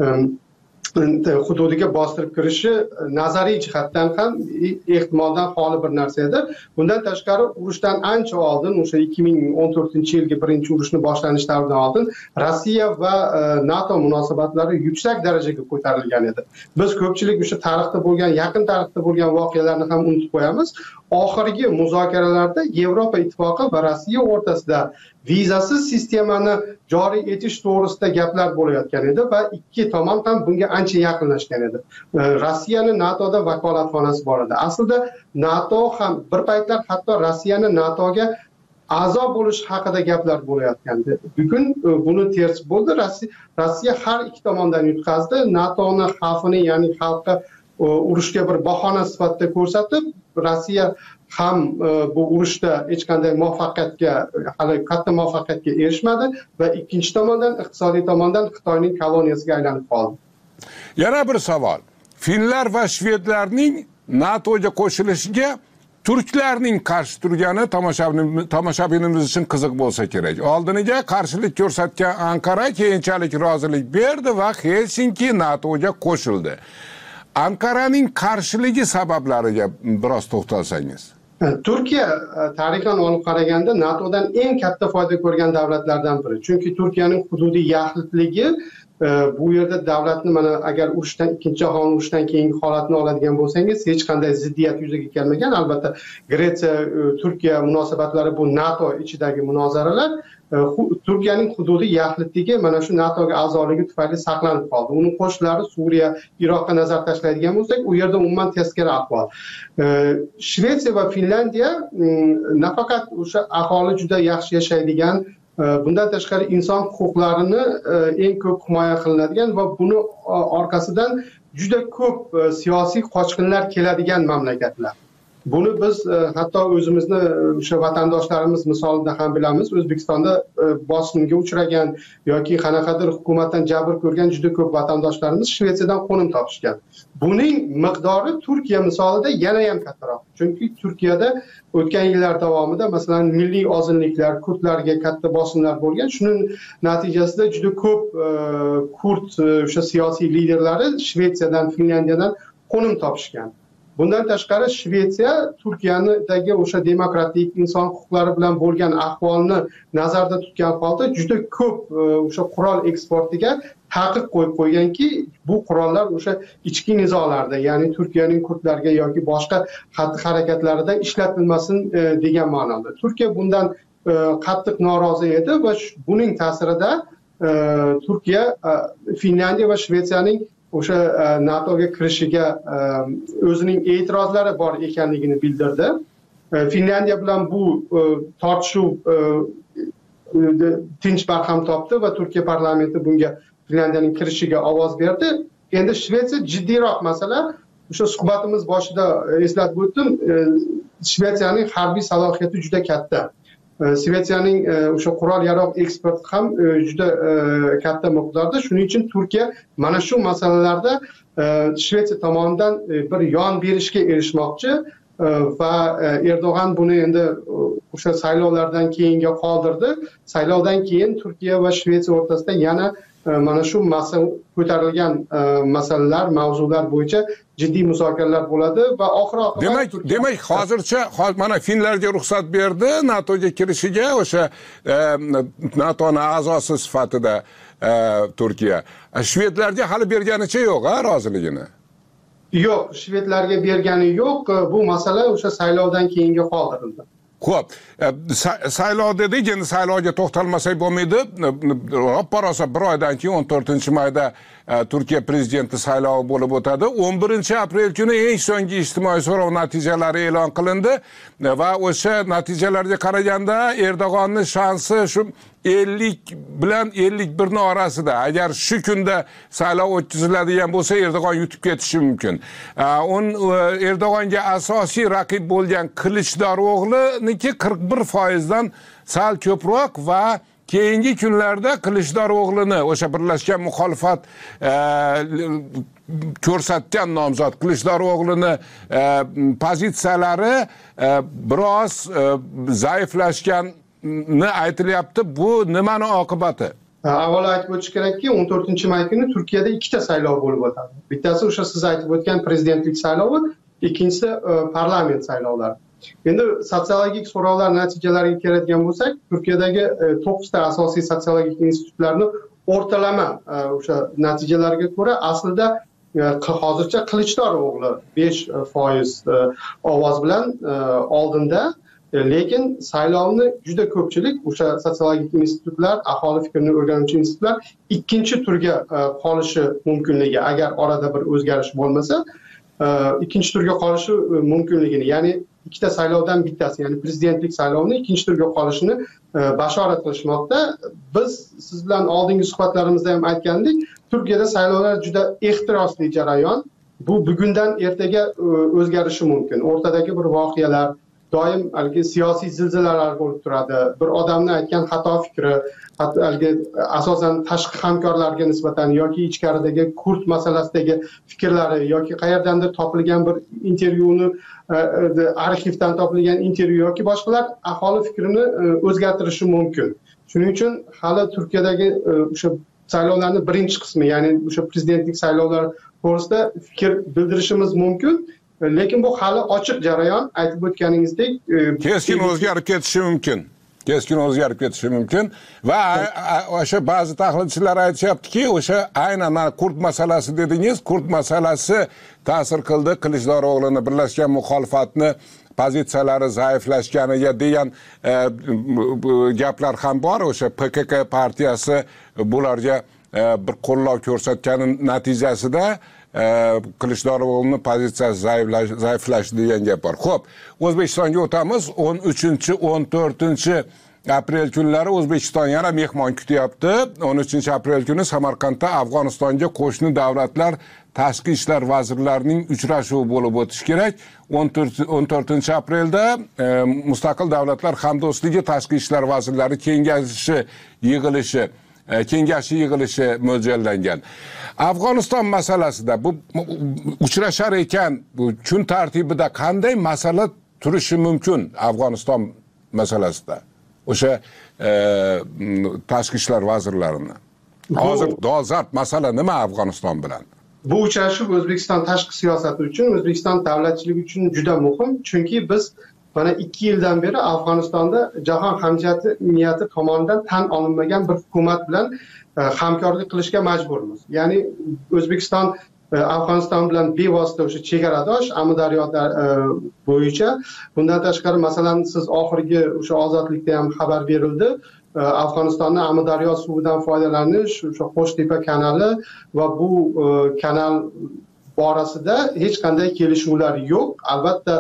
hududiga bostirib kirishi nazariy jihatdan ham ehtimoldan xoli bir narsa edi. Bundan tashqari urushdan ancha oldin, o'sha ikki ming o'n to'rtinchi yilgi birinchi urushni boshlanish davridan oldin Rossiya va NATO munosabatlari yuksak darajaga ko'tarilgan edi. Biz ko'pchilik o'sha tarixda bo'lgan, yaqin tarixda bo'lgan voqealarni ham unutib qo'yamiz. Oxirgi muzokaralarda Yevropa ittifoqi va Rossiya o'rtasida vizasiz sistemani joriy etish to'g'risida gaplar bo'layotgan edi va ikki tomon ham bunga ancha yaqinlashgan edi. Rossiyani NATOda vakolatxonasi bor edi. Aslida NATO ham bir paytlar hatto Rossiyani NATOga a'zo bo'lish haqida gaplar bo'layotgandi. Bugun buni tersi bo'ldi. Rossiya har ikki tomondan yutqazdi. NATOni xavfini, ya'ni xalqqa urushga bir bahona sifatida ko'rsatib, Rossiya ham bu urushda hech qanday muvaffaqiyatga, hali katta muvaffaqiyatga erishmadi va ikkinchi tomondan, iqtisodiy tomondan Xitoyning koloniyasiga aylanib qoldi. Yana bir savol. Finlar va shvedlarning NATOga qo'shilishiga turklarning qarshi turgani tomoshabinimiz uchun qiziq bo'lsa kerak. Oldiniga qarshilik ko'rsatgan Anqara keyinchalik rozilik berdi va Helsinki NATOga qo'shildi. Anqaraning qarshiligi sabablariga biroz to'xtalsangiz. Turkiya tarixan olib qaraganda NATOdan eng katta foyda ko'rgan davlatlardan biri. Chunki Turkiyaning hududiy yaxlitligi, bu yerda davlatni, mana agar urushdan, ikkinchi jahon urushidan keyingi holatni oladigan bo'lsangiz, hech qanday ziddiyat yuzaga kelmagan. Albatta Gretsiya Turkiya munosabatlari bu NATO ichidagi munozaralar. Turkiyaning hududiy yaxlitligi mana shu NATOga a'zoligi tufayli saqlanib qoldi. Uning qo'shinlari Suriya, Iroqqa nazar tashlaydigan bo'lsak, u yerda umuman teskari ahvol. Shvetsiya va Finlandiya nafaqat o'sha aholi juda yaxshi yashaydigan, bundan tashqari inson huquqlarini eng ko'p himoya qilinadigan va buni orqasidan juda ko'p siyosiy qochqinlar keladigan mamlakatlar. Buni biz hatto o'zimizni o'sha vatandoshlarimiz misolida ham bilamiz. O'zbekistonda bosimga uchragan yoki qanaqadir hukumatdan jabr ko'rgan juda ko'p vatandoshlarimiz Shvetsiyadan qo'nim topishgan. Buning miqdori Turkiya misolida yana ham kattaroq. Chunki Turkiyada o'tgan yillar davomida masalan milliy ozunliklar, kurdlarga katta bosimlar bo'lgan. Shuning natijasida juda ko'p kurd o'sha siyosiy liderlari Shvetsiyadan, Finlandiyadan qo'nim topishgan. Bundan tashqari Shvetsiya Turkiyadagi o'sha demokratik inson huquqlari bilan bo'lgan ahvolni nazarda tutgan holda juda ko'p o'sha qurol eksportiga taqiq qo'yib qo'yganki, bu qurollar o'sha ichki nizolarda, ya'ni Turkiyaning kurdlarga yoki boshqa xatti-harakatlarida ishlatilmasin degan ma'noda. Turkiya bundan qattiq norozi edi va buning ta'sirida Turkiya Finlandiya va Shvetsiyaning o'sha NATOga kirishiga o'zining e'tirozlari bor ekanligini bildirdi. Finlandiya bilan bu tortishuv tinch barham topdi va Turkiya parlamenti bunga Finlandiyaning kirishiga ovoz berdi. Endi Shvetsiya jiddiyroq masala. O'sha suhbatimiz boshida eslatib o'tdim, Shvetsiyaning harbiy salohiyati juda katta. Shvetsiyaning o'sha qurol yarog' eksporti ham juda katta miqdorda. Shuning uchun Turkiya mana shu masalalarda Shvetsiya tomonidan bir yon berishga erishmoqchi. va Erdo'g'an buni endi o'sha saylovlardan keyinga qoldirdi. Saylovdan keyin Turkiya va Shvetsiya o'rtasida yana mana shu masala ko'tarilgan masalalar, mavzular bo'yicha jiddiy muzokaralar bo'ladi va oxir oqibat demak demak hozircha mana Finlarga ruxsat berdi NATOga kirishiga, o'sha NATOning a'zosi sifatida Turkiya. Shvedlarga hali berganicha yo'q, ha, roziligini. Yo'q, shvedlarga bergani yo'q. Bu masala o'sha saylovdan keyinga qoldirildi. Xo'p, saylov dedik, endi saylovga to'xtalmasak bo'lmaydi. Roppa rosa bir oydan keyin o'n to'rtinchi mayda Turkiya prezidenti saylovi bo'lib o'tadi. o'n birinchi aprel kuni eng so'nggi ijtimoiy so'rov natijalari e'lon qilindi va o'sha natijalarga qaraganda Erdo'g'onning shansi shu ellik bilan ellik bir ning orasida. Agar shu kunda saylov o'tkaziladigan bo'lsa, Erdo'g'on yutib ketishi mumkin. Un Erdo'g'onga asosiy raqib bo'lgan Qilichdaro'g'liniki qirq bir foiz dan sal ko'proq va keyingi kunlarda Qilichdaro'g'lini o'sha birlashgan muxolifat ko'rsatgan nomzod Qilichdaro'g'lini pozitsiyalari biroz zaiflashgan ne aytilyapti. Bu nimani oqibati? Avvalo aytib o'tish kerakki, o'n to'rtinchi may kuni Turkiyada ikkita saylov bo'lib o'tadi. Bittasi o'sha siz aytib o'tgan prezidentlik saylovi, ikkinchisi parlament saylovlari. Endi sotsiologik so'rovlar natijalariga keladigan bo'lsak, Turkiyadagi to'qqizta asosiy sotsiologik institutlarni o'rtalama o'sha natijalarga ko'ra aslida hozircha Qilichdaro'g'li besh foiz ovoz bilan oldinda. Lekin saylovni juda ko'pchilik o'sha sotsiologik institutlar, aholi fikrini o'rganuvchi institutlar ikkinchi turga qolishi mumkinligi, agar orada bir o'zgarish bo'lmasa, ikkinchi turga qolishi mumkinligini, ya'ni ikkita saylovdan bittasi, ya'ni prezidentlik saylovini ikkinchi turga qolishini bashorat qilishmoqda. Biz siz bilan oldingi suhbatlarimizda ham aytgandik, Turkiyada saylovlar juda ehtirosli jarayon. Bu bugundan ertaga o'zgarishi mumkin. O'rtadagi bir voqealar, doim haligi siyosiy zilzilalar bo'lib turadi. Bir odamning aytgan xato fikri, haligi asosan tashqi hamkorlarga nisbatan yoki ichkaridagi kurd masalasidagi fikrlari yoki qayerdandir topilgan bir intervyuni, arxivdan topilgan intervyu yoki boshqalar aholi fikrini o'zgartirishi mumkin. Shuning uchun hali Turkiyadagi o'sha saylovlarning birinchi qismi, ya'ni o'sha prezidentlik saylovlari to'g'risida fikr bildirishimiz mumkin. Lekin bu hali ochiq jarayon, aytib o'tganingizdek, keskin o'zgarib ketishi mumkin. Keskin o'zgarib ketishi mumkin va o'sha ba'zi tahlilchilar aytishyaptiki, o'sha aynan mana kurd masalasi dedingiz, kurd masalasi ta'sir qildi Qilichdaro'g'lini, birlashgan muxolifatni pozitsiyalari zaiflashganiga degan gaplar ham bor. O'sha P K K partiyasi bularga bir qo'llov ko'rsatgani natijasida Qilichdaro'g'lini pozitsiyasi zaiflashdi degan gap bor. Xo'p, O'zbekistonga o'tamiz. o'n uchinchi o'n to'rtinchi aprel kunlari O'zbekiston yana mehmon kutyapti. o'n uchinchi aprel kuni Samarqandda Afg'onistonga qo'shni davlatlar tashqi ishlar vazirlarining uchrashuvi bo'lib o'tishi kerak. o'n to'rtinchi aprelda Mustaqil davlatlar hamdo'stligi tashqi ishlar vazirlari kengashi yig'ilishi kengashi yig'ilishi mo'ljallangan. Afg'oniston masalasida bu uchrashar ekan, bu kun tartibida qanday masala turishi mumkin Afg'oniston masalasida? O'sha tashqi ishlar vazirlarini. Hozir dolzarb masala nima Afg'oniston bilan? Bu uchrashuv O'zbekiston tashqi siyosati uchun, O'zbekiston davlatchiligi uchun juda muhim, chunki biz mana ikki yildan beri Afg'onistonda jahon hamjamiyati tomonidan tan olinmagan bir hukumat bilan hamkorlik qilishga majburmiz. Ya'ni O'zbekiston Afg'oniston bilan bevosita o'sha chegaradosh Amudaryo bo'yicha. Bundan tashqari, masalan, siz oxirgi o'sha ozodlikda ham xabar berildi. Afg'onistonning Amudaryo suvidan foydalanish, o'sha Qo'shtepa kanali va bu kanal borasida hech qanday kelishuvlar yo'q. Albatta,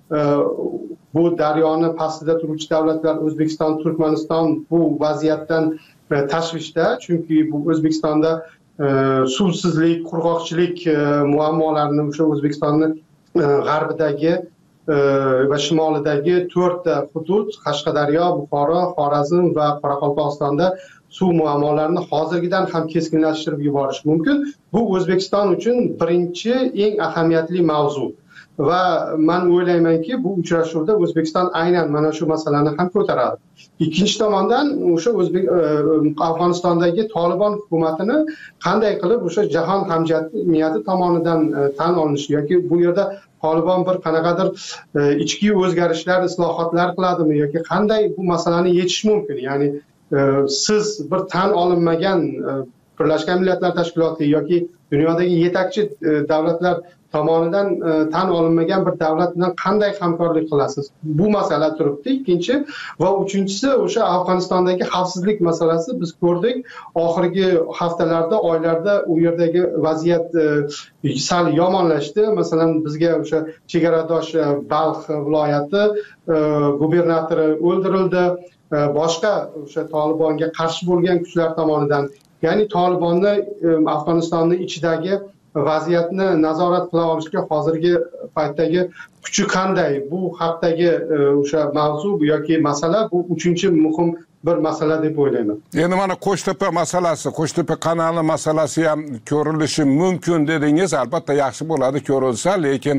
bu daryoni pastida turuvchi davlatlar O'zbekiston, Turkmaniston bu vaziyatdan tashvishda, chunki bu O'zbekistonda suvsizlik, qurg'oqchilik muammolarini o'sha O'zbekistonning g'arbidagi va shimolidagi to'rtta hudud, Qashqadaryo, Buxoro, Xorazm va Qoraqalpog'istonda suv muammolarini hozirgidan ham keskinlashtirib yuborish mumkin. Bu O'zbekiston uchun birinchi eng ahamiyatli mavzu. va men o'ylaymanki bu uchrashuvda O'zbekiston aynan mana shu masalani ham ko'taradi. Ikkinchi tomondan o'sha O'zbek Afg'onistondagi Tolibon hukumatini qanday qilib o'sha jahon hamjamiyati tomonidan tan olinishi yoki bu yerda Tolibon bir qanaqadir ichki o'zgarishlar, islohotlar qiladimi yoki qanday bu masalani yechish mumkin? Ya'ni siz bir tan olinmagan Birlashgan Millatlar Tashkiloti yoki dunyodagi yetakchi davlatlar tomonidan tan olinmagan bir davlat bilan qanday hamkorlik qilasiz? Bu masala turibdi. Ikkinchi va uchinchisi o'sha Afg'onistondagi xavfsizlik masalasi. Biz ko'rdik, oxirgi haftalarda, oylarda u yerdagi vaziyat sal yomonlashdi. Masalan, bizga o'sha chegaradosh Balx viloyati gubernatori o'ldirildi. Boshqa o'sha Tolibonga qarshi bo'lgan kuchlar tomonidan, ya'ni Tolibonni Afg'onistonning ichidagi vaziyatni nazorat qila olishga hozirgi paytdagi kuchi qanday? Bu haqdagi o'sha mavzu yoki masala bu uchinchi muhim bir masala deb o'ylayman. Endi mana Qo'shtepa masalasi, Qo'shtepa kanali masalasi ham ko'rilishi mumkin dedingiz. Albatta yaxshi bo'ladi ko'rilsa, lekin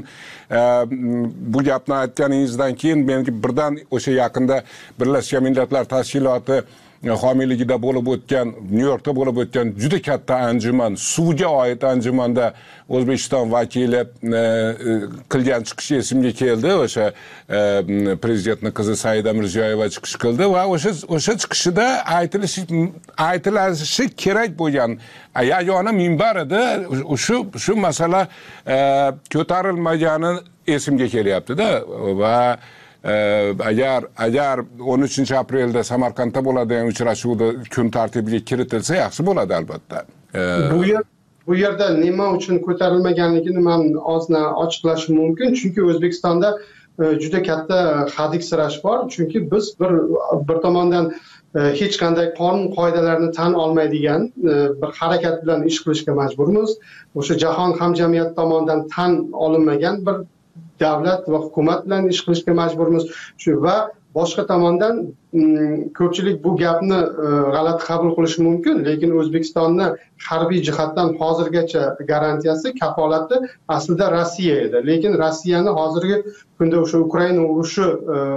bu gapni aytganingizdan keyin menga birdan o'sha yaqinda Birlashgan Millatlar Tashkiloti homiyligida bo'lib o'tgan, Nyu-Yorkda bo'lib o'tgan juda katta anjuman, suvga oid anjumanda O'zbekiston vakili qilgan chiqishi esimga keldi. O'sha prezidentning qizi Saida Mirziyoyeva chiqish qildi va o'sha o'sha chiqishida aytilishi aytilishi kerak bo'lgan yagona minbar edi. Shu shu masala ko'tarilmagani esimga kelyapti-da va agar agar o'n uchinchi aprelda Samarqandda bo'ladigan uchrashuvda kun tartibiga kiritilsa yaxshi bo'ladi albatta. Bu yer bu yerda nima uchun ko'tarilmaganligini men ozna ochiqlashim mumkin, chunki O'zbekistonda juda katta hadiksirash bor. Chunki biz bir bir tomondan hech qanday qonun qoidalarni tan olmaydigan bir harakat bilan ish qilishga majburmiz. O'sha jahon hamjamiyati tomonidan tan olinmagan bir davlat va hukumat bilan ish qilishga majburmiz. Shu va boshqa tomondan ko'pchilik bu gapni g'alati qabul qilishi mumkin, lekin O'zbekistonni harbiy jihatdan hozirgacha garantiyasi, kafolati aslida Rossiya edi. Lekin Rossiyani hozirgi kunda o'sha Ukraina urushi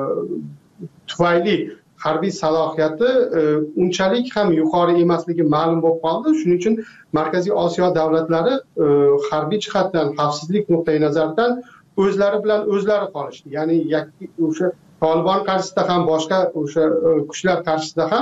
tufayli harbiy salohiyati unchalik ham yuqori emasligi ma'lum bo'lib qoldi. Shuning uchun Markaziy Osiyo davlatlari harbiy jihatdan, xavfsizlik nuqtai nazaridan o'zlari bilan o'zlari qolishdi. Ya'ni o'sha Tolibon qarshisida ham, boshqa o'sha kuchlar qarshisida ham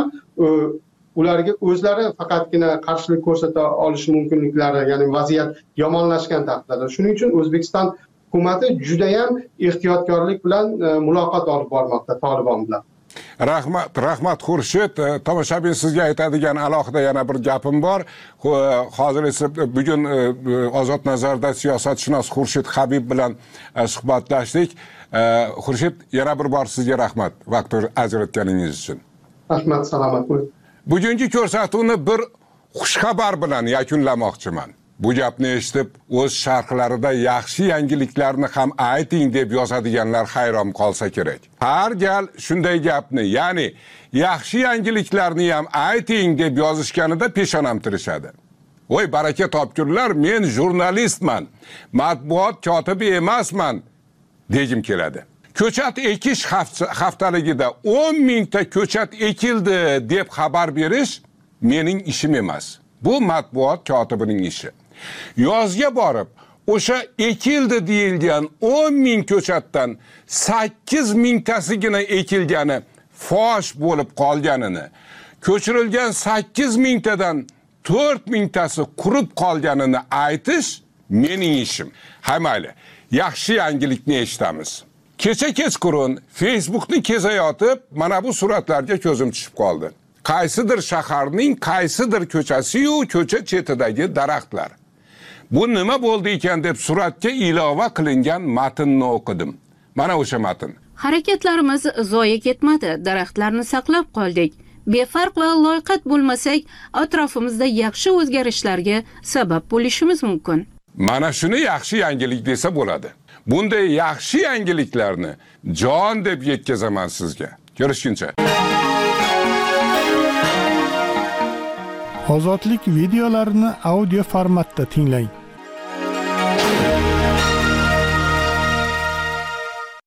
ularga o'zlari faqatgina qarshilik ko'rsata olishi mumkinliklari, ya'ni vaziyat yomonlashgan taqdirda. Shuning uchun O'zbekiston hukumati juda ham ehtiyotkorlik bilan muloqot olib bormoqda Tolibon bilan. Rahmat, rahmat Xurshid. Tomoshabin, sizga aytadigan alohida yana bir gapim bor. Hozir esa bugun Ozod nazarda siyosatshunos Xurshid Habib bilan suhbatlashdik. Xurshid, yana bir bor sizga rahmat vaqt ajratganingiz uchun. Rahmat, salomat bo'ling. Bugungi ko'rsatuvni bir xushxabar bilan yakunlamoqchiman. Bu gapni eshitib, o'z sharhlarida yaxshi yangiliklarni ham ayting deb yozadiganlar hayron qolsa kerak. Har gal shunday gapni, ya'ni yaxshi yangiliklarni ham ayting deb yozishganida peshonam tirishadi. Voy baraka topkurlar, men jurnalistman, matbuot kotibi emasman degim keladi. Ko'chat ekish haftaligida o'n mingta ko'chat ekildi deb xabar berish mening ishim emas. Bu matbuot kotibining ishi. Yozga borib, o'sha ekildi deyilgan o'n ming ko'chatdan sakkiz mingtasigina ekilgani fosh bo'lib qolganini, ko'chirilgan sakkiz mingtadan to'rt mingtasi qurib qolganini aytish mening ishim. Ha mayli, yaxshi yangilikni eshitamiz. Kecha kechqurun Facebookni kezayotib, mana bu suratlarga ko'zim tushib qoldi. Qaysidir shaharning qaysidir ko'chasi-yu ko'cha chetidagi daraxtlar. Bu nima bo'ldi ekan deb suratga ilova qilingan matnni o'qidim. Mana o'sha matn. Harakatlarimiz zoya ketmadi, daraxtlarni saqlab qoldik. Befarq va loyqat bo'lmasak, atrofimizda yaxshi o'zgarishlarga sabab bo'lishimiz mumkin. Mana shuni yaxshi yangilik desa bo'ladi. Bunday yaxshi yangiliklarni jon deb yetkazaman sizga. Ko'rishguncha. Ozodlik videolarini audio formatda tinglang.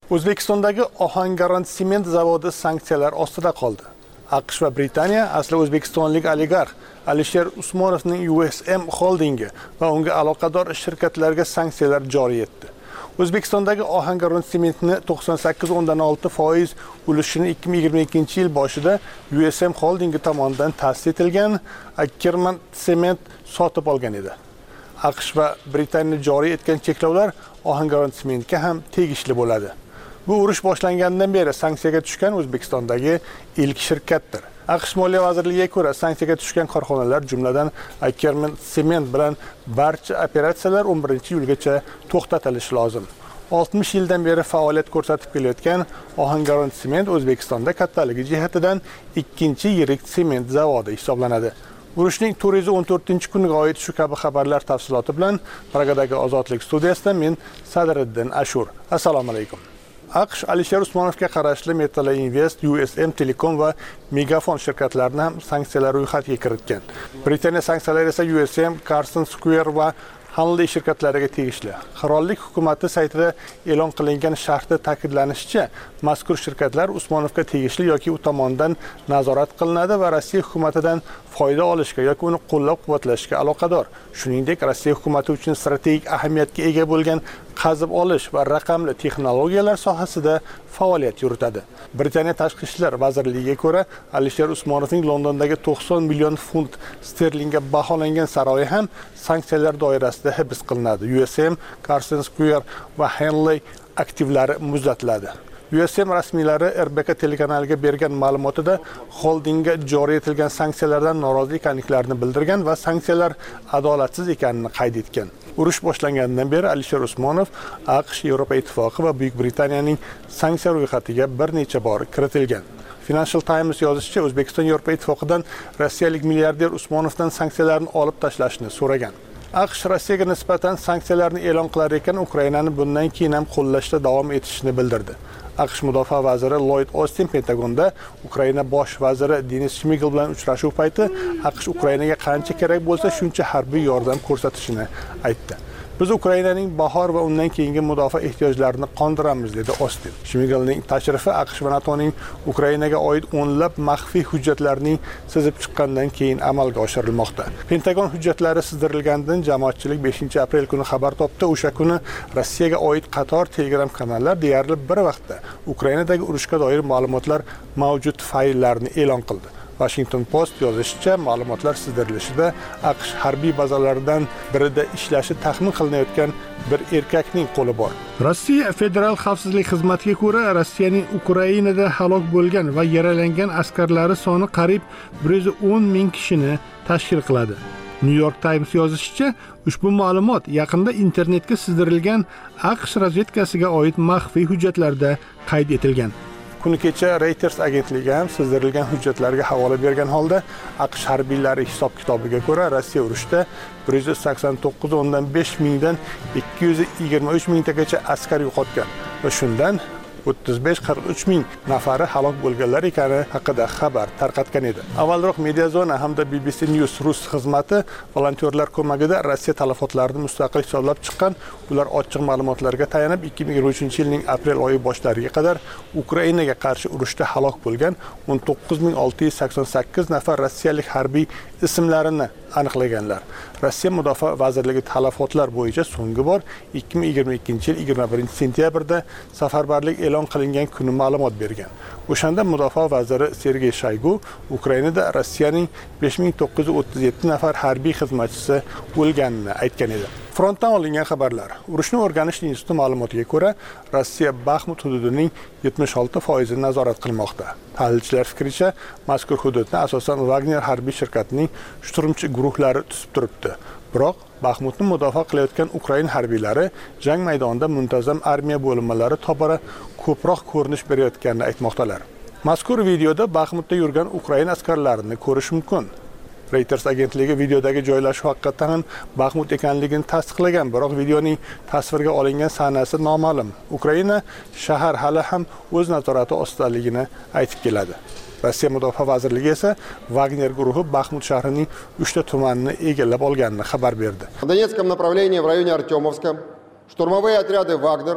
O'zbekistondagi Ohangaron sement zavodi sanksiyalar ostida qoldi. AQSh va Britaniya asli o'zbekistonlik oligarx Alisher Usmonovning U S M Holdingi va unga aloqador shirkatlarga sanksiyalar joriy etdi. O'zbekistondagi Ohangaron sementni to'qson sakkiz o'ndan olti foiz ulushini ikki ming yigirma ikkinchi yil boshida U S M Holdingi tomonidan ta'sis etilgan Ackerman Sement sotib olgan edi. AQSh va Britaniya joriy etgan cheklovlar Ohangaron sementga ham tegishli bo'ladi. Bu urush boshlangandan beri sanksiyaga tushgan O'zbekistondagi ilk shirkatdir. AQSh Moliya vazirligiga ko'ra, sanksiyaga tushgan korxonalar jumladan Ackerman Sement bilan barcha operatsiyalar o'n birinchi iyulgacha to'xtatilishi lozim. oltmish yildan beri faoliyat ko'rsatib kelayotgan Ohangaron Sement O'zbekistonda kattaligi jihatidan ikkinchi yirik sement zavodi hisoblanadi. Urushning to'rt yuz o'n to'rtinchi kuniga oid shu kabi xabarlar tafsiloti bilan Pragadagi Ozodlik studiyasida men Sadriddin Ashur. Assalomu alaykum. AQSh Alisher Usmonovga qarashli Metala Invest, U S M Telecom va Megafon shirkatlarini ham sanksiyalar ro'yxatiga kiritgan. Britaniya sanksiyalari esa U S M, Carson Square va Hanley shirkatlariga tegishli. Qirollik hukumati saytida e'lon qilingan sharhda ta'kidlanishicha, mazkur shirkatlar Usmonovga tegishli yoki u tomonidan nazorat qilinadi va Rossiya hukumatidan foyda olishga yoki uni qo'llab-quvvatlashga aloqador. Shuningdek, Rossiya hukumati uchun strategik ahamiyatga ega bo'lgan qazib olish va raqamli texnologiyalar sohasida faoliyat yuritadi. Britaniya Tashqi ishlar vazirligiga ko'ra, Alisher Usmonovning Londondagi to'qson million funt sterlingga baholangan saroyi ham sanksiyalar doirasida hibs qilinadi. U S M, Carson Square va Henley aktivlari muzlatiladi. U S M rasmiylari R B K telekanaliga bergan ma'lumotida holdingga joriy etilgan sanksiyalardan norozi ekanliklarini bildirgan va sanksiyalar adolatsiz ekanini qayd etgan. Urush boshlangandan beri Alisher Usmonov AQSh, Yevropa Ittifoqi va Buyuk Britaniyaning sanksiya ro'yxatiga bir necha bor kiritilgan. Financial Times yozishicha, O'zbekiston Yevropa Ittifoqidan rossiyalik milliarder Usmonovdan sanksiyalarni olib tashlashni so'ragan. AQSh Rossiyaga nisbatan sanksiyalarni e'lon qilar ekan, Ukrainani bundan keyin ham qo'llashda davom etishini bildirdi. AQSh mudofaa vaziri Lloyd Austin Pentagonda Ukraina bosh vaziri Denis Shmigel bilan uchrashuv payti AQSh Ukrainaga qancha kerak bo'lsa shuncha harbiy yordam ko'rsatishini aytdi. Biz Ukrainaning bahor va undan keyingi mudofaa ehtiyojlarini qondiramiz, dedi Austin. Shmigelning tashrifi AQSh va NATOning Ukrainaga oid o'nlab maxfiy hujjatlarning sizib chiqqandan keyin amalga oshirilmoqda. Pentagon hujjatlari sizdirilgandan jamoatchilik beshinchi aprel kuni xabar topdi. O'sha kuni Rossiyaga oid qator Telegram kanallar deyarli bir vaqtda Ukrainadagi urushga doir ma'lumotlar mavjud fayllarni e'lon qildi. Washington Post yozishicha, ma'lumotlar sizdirilishida AQSh harbiy bazalaridan birida ishlashi taxmin qilinayotgan bir erkakning qo'li bor. Rossiya Federal xavfsizlik xizmatiga ko'ra, Rossiyaning Ukrainada halok bo'lgan va yaralangan askarlari soni qariyb bir yuz o'n ming kishini tashkil qiladi. New York Times yozishicha, ushbu ma'lumot yaqinda internetga sizdirilgan AQSh razvedkasiga oid maxfiy hujjatlarda qayd etilgan. Kuni kecha Reuters agentligi ham sizdirilgan hujjatlarga havola bergan holda, AQSh harbiylari hisob-kitobiga ko'ra, Rossiya urushda bir yuz sakson to'qqiz o'ndan besh mingdan ikki yuz yigirma uch mingtagacha askar yo'qotgan va shundan o'ttiz besh qirq uch ming nafari halok bo'lganlar ekani haqida xabar tarqatgan edi. Avvalroq Mediazona hamda B B C News rus xizmati volontyorlar ko'magida Rossiya talafotlarini mustaqil hisoblab chiqqan. Ular ochiq ma'lumotlarga tayanib ikki ming yigirma uchinchi yilning aprel oyi boshlariga qadar Ukrainaga qarshi urushda halok bo'lgan o'n to'qqiz ming olti yuz sakson sakkiz nafar rossiyalik harbiy ismlarini aniqlaganlar. Rossiya Mudofaa vazirligi talafotlar bo'yicha so'nggi bor ikki ming yigirma ikkinchi yil yigirma birinchi sentyabrda safarbarlik e'lon qilingan kuni ma'lumot bergan. O'shanda Mudofaa vaziri Sergey Shoygu Ukrainada Rossiyaning besh ming to'qqiz yuz o'ttiz yetti nafar harbiy xizmatchisi o'lganini aytgan edi. Frontdan olingan xabarlar. Urushni o'rganish instituti ma'lumotiga ko'ra, Rossiya Baxmut hududining yetmish olti foizini nazorat qilmoqda. Tahlilchilar fikricha, mazkur hududni asosan Wagner harbiy shirkatining shturmchi guruhlari tutib turibdi. Biroq Baxmutni mudofaa qilayotgan Ukrain harbiylari jang maydonida muntazam armiya bo'linmalari tobora ko'proq ko'rinish berayotganini aytmoqdalar. Mazkur videoda Baxmutda yurgan Ukrain askarlarini ko'rish mumkin. Reuters agentligi videodagi joylashuv haqiqatan ham Baxmut ekanligini tasdiqlagan, biroq videoning tasvirga olingan sanasi noma'lum. Ukraina shahar hali ham o'z nazorati ostidaligini aytib keladi. Rossiya Mudofaa vazirligi esa Wagner guruhi Baxmut shahrining uchta tumanini egallab olganini xabar berdi. В Донецком направлении в районе Артемовска штурмовые отряды Вагнер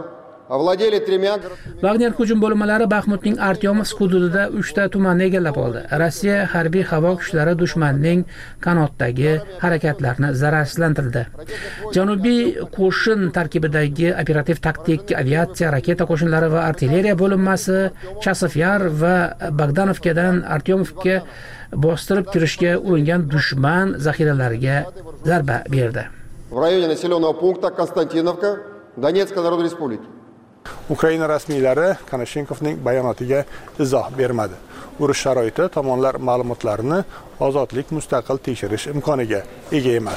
Wagner hujum bo'linmalari Baxmutning Artyomsk hududida uchta tumanni egallab oldi. Rossiya harbiy havo kuchlari dushmanning qanotdagi harakatlarini zararsizlantirdi. Janubiy qo'shin tarkibidagi operativ taktik aviatsiya, raketa qo'shinlari va artilleriya bo'linmasi Chasovyar va Bogdanovkadan Artyomovga bostirib kirishga uringan dushman zaxiralariga zarba berdi. В районе населенного пункта Константиновка, Донецкой Народной Республики. Ukraina rasmiylari Konashenkovning bayonotiga izoh bermadi. Urush sharoiti tomonlar ma'lumotlarini ozodlik mustaqil tekshirish imkoniga ega emas.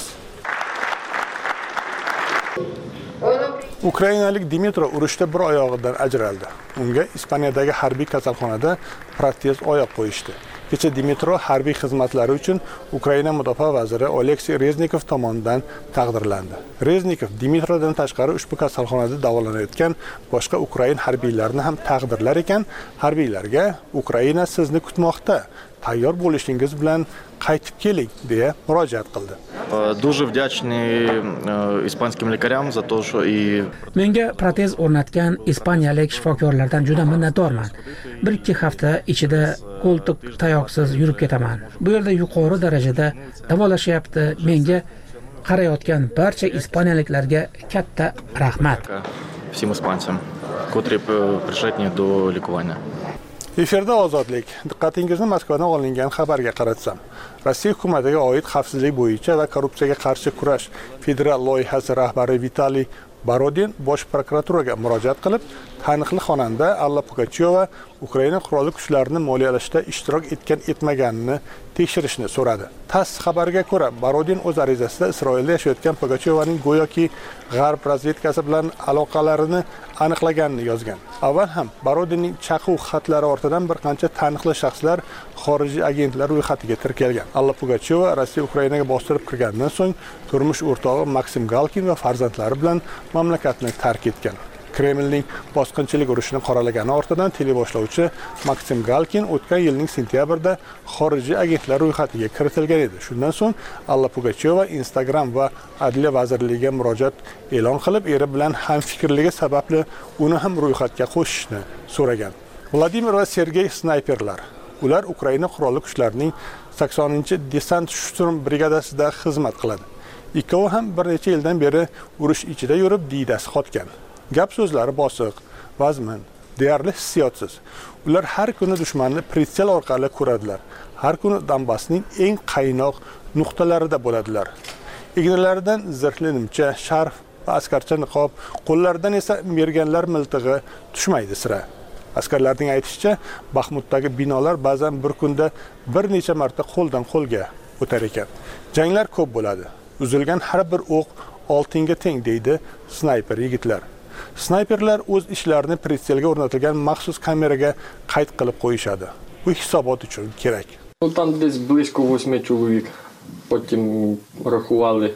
Ukrainalik Dimitro urushda bir oyog'idan ajraldi. Unga Ispaniyadagi harbiy kasalxonada protez oyoq qo'yishdi. Kecha Dimitro harbiy xizmatlari uchun Ukraina mudofaa vaziri Oleksiy Reznikov tomonidan taqdirlandi. Reznikov Dimitrodan tashqari ushbu kasalxonada davolanayotgan boshqa Ukrain harbiylarini ham taqdirlar ekan, harbiylarga Ukraina sizni kutmoqda, tayyor bo'lishingiz bilan qaytib keling deya murojaat qildi. Дуже вдячний испанским лекарям за то, что и Menga protez o'rnatgan ispaniyalik shifokorlardan juda minnatdorman. bir ikki hafta ichida qo'ltiq tayoqsiz yurib ketaman. Bu yerda yuqori darajada davolashyapti. Menga qarayotgan barcha ispaniyaliklarga katta rahmat. Всем испанцам, которые пришли до ликования. Efirda ozodlik. Diqqatingizni Moskvadan olingan xabarga qaratsam. Rossiya hukumatiga oid xavfsizlik bo'yicha va korrupsiyaga qarshi kurash federal loyihasi rahbari Vitaliy Borodin bosh prokuraturaga murojaat qilib, taniqli xonanda Alla Pugachyova Ukraina qurolli kuchlarini moliyalashda ishtirok etgan etmaganini tekshirishni so'radi. TASS xabariga ko'ra, Borodin o'z arizasida Isroilda yashayotgan Pugachyovaning go'yoki G'arb razvedkasi bilan aloqalarini aniqlaganini yozgan. Avval ham Borodinning chaquv xatlari ortidan bir qancha taniqli shaxslar xorijiy agentlar ro'yxatiga tirkalgan. Alla Pugachyova Rossiya Ukrainaga bostirib kirgandan so'ng turmush o'rtog'i Maksim Galkin va farzandlari bilan mamlakatni tark etgan. Kremlning bosqinchilik urushini qoralagani ortidan teleboshlovchi Maksim Galkin o'tgan yilning sentyabrida xorijiy agentlar ro'yxatiga kiritilgan edi. Shundan so'ng Alla Pugachyova Instagram va Adliya vazirligiga murojaat e'lon qilib, eri bilan hamfikrligi sababli uni ham ro'yxatga qo'shishni so'ragan. Vladimir va Sergey snayperlar. Ular Ukraina qurolli kuchlarining saksoninchi desant shturm brigadasida xizmat qiladi. Ikkovi ham bir necha yildan beri urush ichida yurib diydasi qotgan. Gap so'zlari bosiq, vazmin, deyarli hissiyotsiz. Ular har kuni dushmanni pritsel orqali ko'radilar. Har kuni Donbassning eng qaynoq nuqtalarida bo'ladilar. Egnalaridan zirhli nimcha, sharf va askarcha niqob, qo'llaridan esa merganlar miltig'i tushmaydi sira. Askarlarning aytishicha, Baxmutdagi binolar ba'zan bir kunda bir necha marta qo'ldan qo'lga o'tar ekan. Janglar ko'p bo'ladi. Uzilgan har bir o'q oltinga teng deydi snayper yigitlar. Snayperlar o'z ishlarini pritselga o'rnatilgan maxsus kameraga qayd qilib qo'yishadi. Bu hisobot uchun kerak. Там десь близько восьми чоловік. Потім рахували.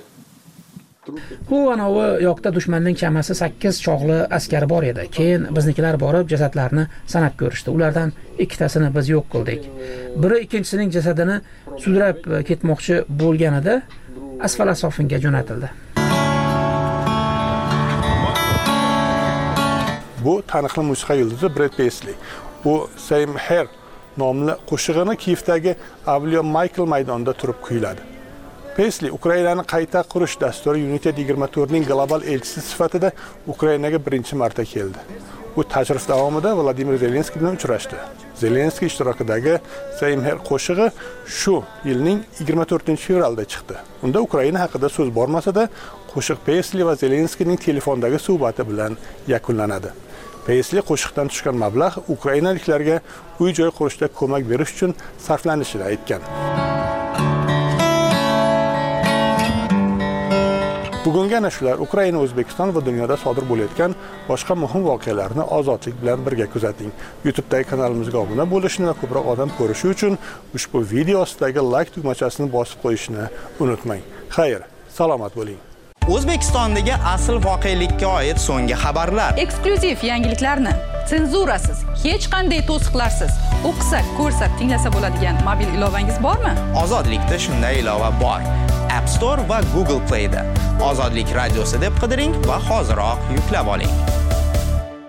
Bu anavi yoqda dushmanning chamasi sakkiz chog'li askari bor edi. Keyin biznikilar borib jasadlarni sanab ko'rishdi. Ulardan ikkitasini biz yo'q qildik. Biri ikkinchisining jasadini sudrab ketmoqchi bo'lganida asfalt asofinga jo'natildi. Bu taniqli musiqa yulduzi Brad Paisley. U Same Hair nomli qo'shig'ini Kiyevdagi Avliyo Michael maydonida turib kuyladi. Paisley Ukrainani qayta qurish dasturi United yigirma to'rt ning global elchisi sifatida Ukrainaga birinchi marta keldi. U tashrif davomida Vladimir Zelenskiy bilan uchrashdi. Zelenskiy ishtirokidagi Same Hair qo'shig'i shu yilning yigirma to'rtinchi fevralda chiqdi. Unda Ukraina haqida so'z bormasa-da, qo'shiq Paisley va Zelenskiyning telefondagi suhbati bilan yakunlanadi. Paisley qo'shiqdan tushgan mablag' ukrainaliklarga uy-joy qurishda ko'mak berish uchun sarflanishini aytgan. Bugungi ana shular Ukraina, O'zbekiston va dunyoda sodir bo'layotgan boshqa muhim voqealarni ozodlik bilan birga kuzating. YouTube'dagi kanalimizga obuna bo'lishni va ko'proq odam ko'rishi uchun ushbu video ostidagi like tugmachasini bosib qo'yishni unutmang. Xayr, salomat bo'ling. O'zbekistondagi asl voqelikka oid so'nggi xabarlar, eksklyuziv yangiliklarni senzurasiz, hech qanday to'siqlarsiz o'qisa, ko'rsa, tinglasa bo'ladigan mobil ilovangiz bormi? Ozodlikda shunday ilova bor. App Store va Google Play'da Ozodlik radiosi deb qidiring va hoziroq yuklab oling.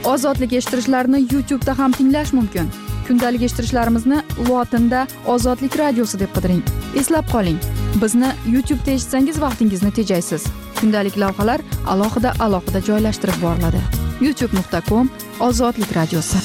Ozodlik eshittirishlarini YouTube'da ham tinglash mumkin. Kundalik eshittirishlarimizni lotinda Ozodlik radiosi deb qidiring. Eslab qoling, bizni YouTube'da eshitsangiz vaqtingizni tejaysiz. Kundalik lavhalar alohida alohida joylashtirib boriladi. youtube nuqta com Ozodlik radiosi.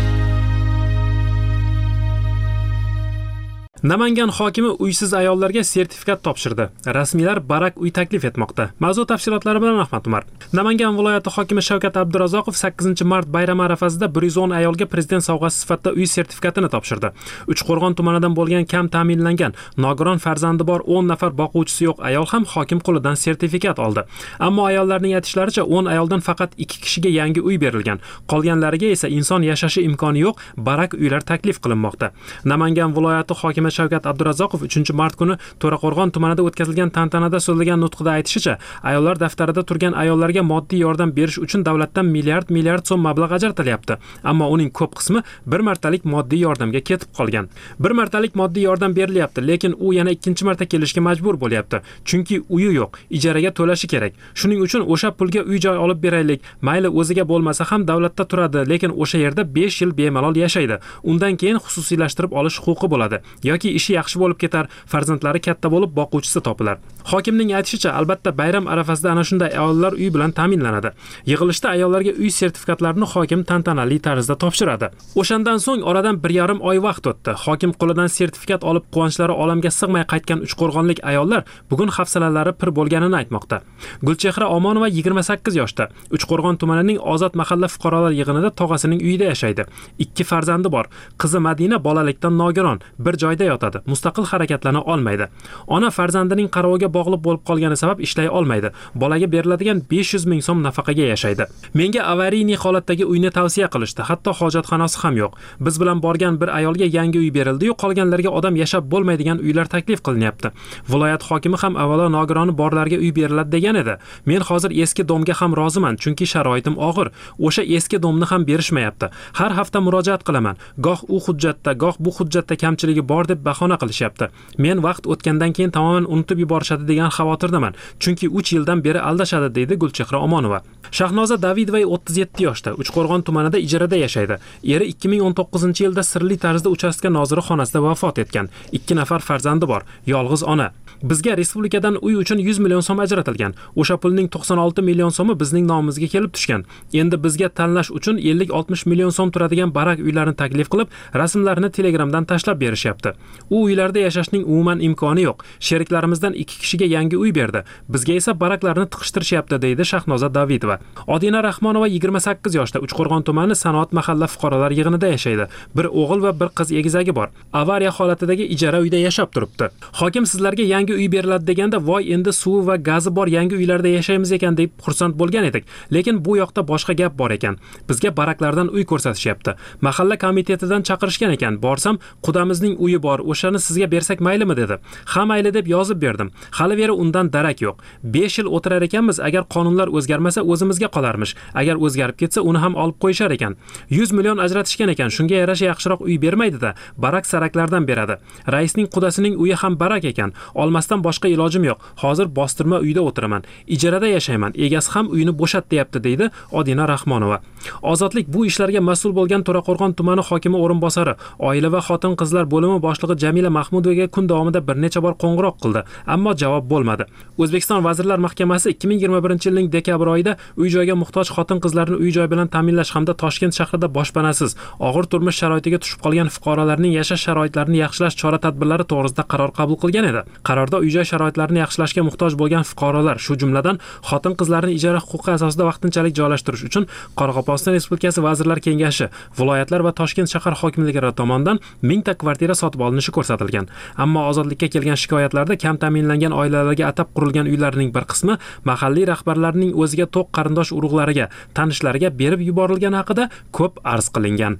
Namangan hokimi uysiz ayollarga sertifikat topshirdi. Rasmiylar barak uy taklif etmoqda. Mavzu tafsilotlari bilan Ahmad Umar. Namangan viloyati hokimi Shavkat Abdurazzoqov sakkizinchi mart bayrami arafasida bir yuz o'n ayolga prezident sovg'asi sifatida uy sertifikatini topshirdi. Uchqo'rg'on tumanidan bo'lgan kam ta'minlangan, nogiron farzandi bor o'n nafar boquvchisi yo'q ayol ham hokim qo'lidan sertifikat oldi. Ammo ayollarning aytishlaricha o'n ayoldan faqat ikki kishiga yangi uy berilgan. Qolganlariga esa inson yashashi imkoni yo'q barak uylar taklif qilinmoqda. Namangan viloyati hokimi Shavkat Abdurazzoqov uchinchi mart kuni To'raqo'rg'on tumanida o'tkazilgan tantanada so'zlagan nutqida aytishicha, ayollar daftarida turgan ayollarga moddiy yordam berish uchun davlatdan milliard milliard so'm mablag' ajratilyapti. Ammo uning ko'p qismi bir martalik moddiy yordamga ketib qolgan. Bir martalik moddiy yordam berilyapti, lekin u yana ikkinchi marta kelishga majbur bo'lyapti. Chunki uyi yo'q, ijaraga to'lashi kerak. Shuning uchun o'sha pulga uy-joy olib beraylik. Mayli o'ziga bo'lmasa ham davlatda turadi, lekin o'sha yerda besh yil bemalol yashaydi. Undan keyin xususiylashtirib olish huquqi bo'ladi. Yoki ishi yaxshi bo'lib ketar, farzandlari katta bo'lib boquvchisi topilar. Hokimning aytishicha, albatta bayram arafasida ana shunday ayollar uy bilan ta'minlanadi. Yig'ilishda ayollarga uy sertifikatlarini hokim tantanali tarzda topshiradi. O'shandan so'ng oradan bir yarim oy vaqt o'tdi. Hokim qo'lidan sertifikat olib quvonchlari olamga sig'may qaytgan uchqo'rg'onlik ayollar bugun hafsalalari pir bo'lganini aytmoqda. Gulchehra Omonova yigirma sakkiz yoshda. Uchqo'rg'on tumanining Ozod mahalla fuqarolar yig'inida tog'asining uyida yashaydi. Ikki farzandi bor. Qizi Madina bolalikdan nogiron, bir joyda yotadi. Mustaqil harakatlana olmaydi. Ona farzandining qaroviga bog'liq bo'lib qolgani sabab ishlay olmaydi. Bolaga beriladigan besh yuz ming so'm nafaqaga yashaydi. Menga avariyniy holatdagi uyni tavsiya qilishdi. Hatto hojatxonasi ham yo'q. Biz bilan borgan bir ayolga yangi uy berildi-yu, qolganlarga odam yashab bo'lmaydigan uylar taklif qilinyapti. Viloyat hokimi ham avvalo nogironi borlarga uy beriladi degan edi. Men hozir eski domga ham roziman, chunki sharoitim og'ir. O'sha eski domni ham berishmayapti. Har hafta murojaat qilaman. Goh u hujjatda, goh bu hujjatda kamchiligi bor deb bahona qilishyapti. Men vaqt o'tgandan keyin tamoman unutib yuborishadi degan xavotirdaman. Chunki uch yildan beri aldashadi, deydi Gulchehra Omonova. Shahnoza Davidova o'ttiz yetti yoshda, Uchqo'rg'on tumanida ijarada yashaydi. Eri ikki ming o'n to'qqizinchi yilda sirli tarzda uchastka noziri xonasida vafot etgan. ikki nafar farzandi bor, yolg'iz ona. Bizga respublikadan uy uchun yuz million so'm ajratilgan. O'sha pulning to'qson olti million so'mi bizning nomimizga kelib tushgan. Endi bizga tanlash uchun ellik oltmish million so'm turadigan barak uylarni taklif qilib, rasmlarini Telegramdan tashlab berishyapti. U uylarda yashashning umuman imkoni yo'q. Sheriklarimizdan ikki kishiga yangi uy berdi. Bizga esa baraklarni tiqishtirishyapti, deydi Shahnoza Davidova. Odina Rahmonova yigirma sakkiz yoshda, Uchqo'rg'on tumani Sanoat mahalla fuqarolar yig'inida yashaydi. Bir o'g'il va bir qiz egizagi bor. Avariya holatidagi ijara uyda yashab turibdi. Hokim sizlarga yangi uy beriladi deganda, voy endi suvi va gazi bor yangi uylarda yashaymiz ekan deb xursand bo'lgan edik. Lekin bu yoqda boshqa gap bor ekan. Bizga baraklardan uy ko'rsatishyapti. Mahalla komitetidan chaqirishgan ekan. Borsam, qudamizning uyi bor, o'shani sizga bersak maylimi dedi. Ha mayli deb yozib berdim. Hali veri undan darak yo'q. besh yil o'tirar ekanmiz, agar qonunlar o'zgarmasa o'zimizga qolarmish. Agar o'zgarib ketsa uni ham olib qo'yishar ekan. yuz million ajratishgan ekan. Shunga yarasha yaxshiroq uy bermaydi-da, barak saraklardan beradi. Raisning qudasining uyi ham barak ekan. Olmasdan boshqa ilojim yo'q. Hozir bostirma uyda o'tiraman. Ijarada yashayman. Egasi ham uyini bo'shat deyapti, deydi Odina Rahmonova. Ozodlik bu ishlarga mas'ul bo'lgan To'raqo'rg'on tumani hokimi o'rinbosari, oila va xotin-qizlar bo'limi boshlig'i Jamila Mahmudovaga kun davomida bir necha bor qo'ng'iroq qildi, ammo javob bo'lmadi. O'zbekiston Vazirlar Mahkamasi ikki ming yigirma birinchi yilning dekabr oyida uy-joyga muhtoj xotin-qizlarni uy-joy bilan ta'minlash hamda Toshkent shahrida boshpanasiz, og'ir turmush sharoitiga tushib qolgan fuqarolarning yashash sharoitlarini yaxshilash chora-tadbirlari to'g'risida qaror qabul qilgan edi. Qarorda uy-joy sharoitlarini yaxshilashga muhtoj bo'lgan fuqarolar, shu jumladan xotin-qizlarni ijara huquqi asosida vaqtinchalik joylashtirish uchun Qoraqalpog'iston Respublikasi Vazirlar Kengashi, viloyatlar va Toshkent shahar hokimliklari tomonidan mingta kvartira sotib olinishi ko'rsatilgan. Ammo ozodlikka kelgan shikoyatlarda kam ta'minlangan oilalarga atab qurilgan uylarning bir qismi mahalliy rahbarlarning o'ziga to'q qarindosh urug'lariga, tanishlariga berib yuborilgani haqida ko'p arz qilingan.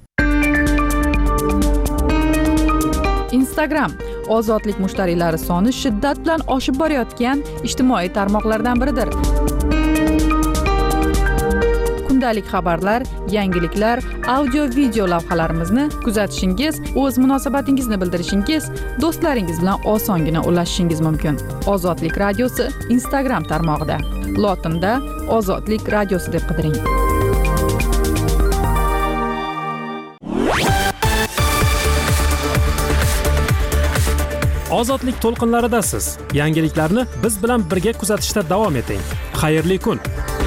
Instagram ozodlik mushtariylari soni shiddat bilan oshib borayotgan ijtimoiy tarmoqlardan biridir. Kundalik xabarlar, yangiliklar, audio, video lavhalarimizni kuzatishingiz, o'z munosabatingizni bildirishingiz, do'stlaringiz bilan osongina ulashishingiz mumkin. Ozodlik radiosi Instagram tarmog'ida. Lotinda Ozodlik radiosi deb qidiring. Ozodlik to'lqinlaridasiz. Yangiliklarni biz bilan birga kuzatishda davom eting. Xayrli kun.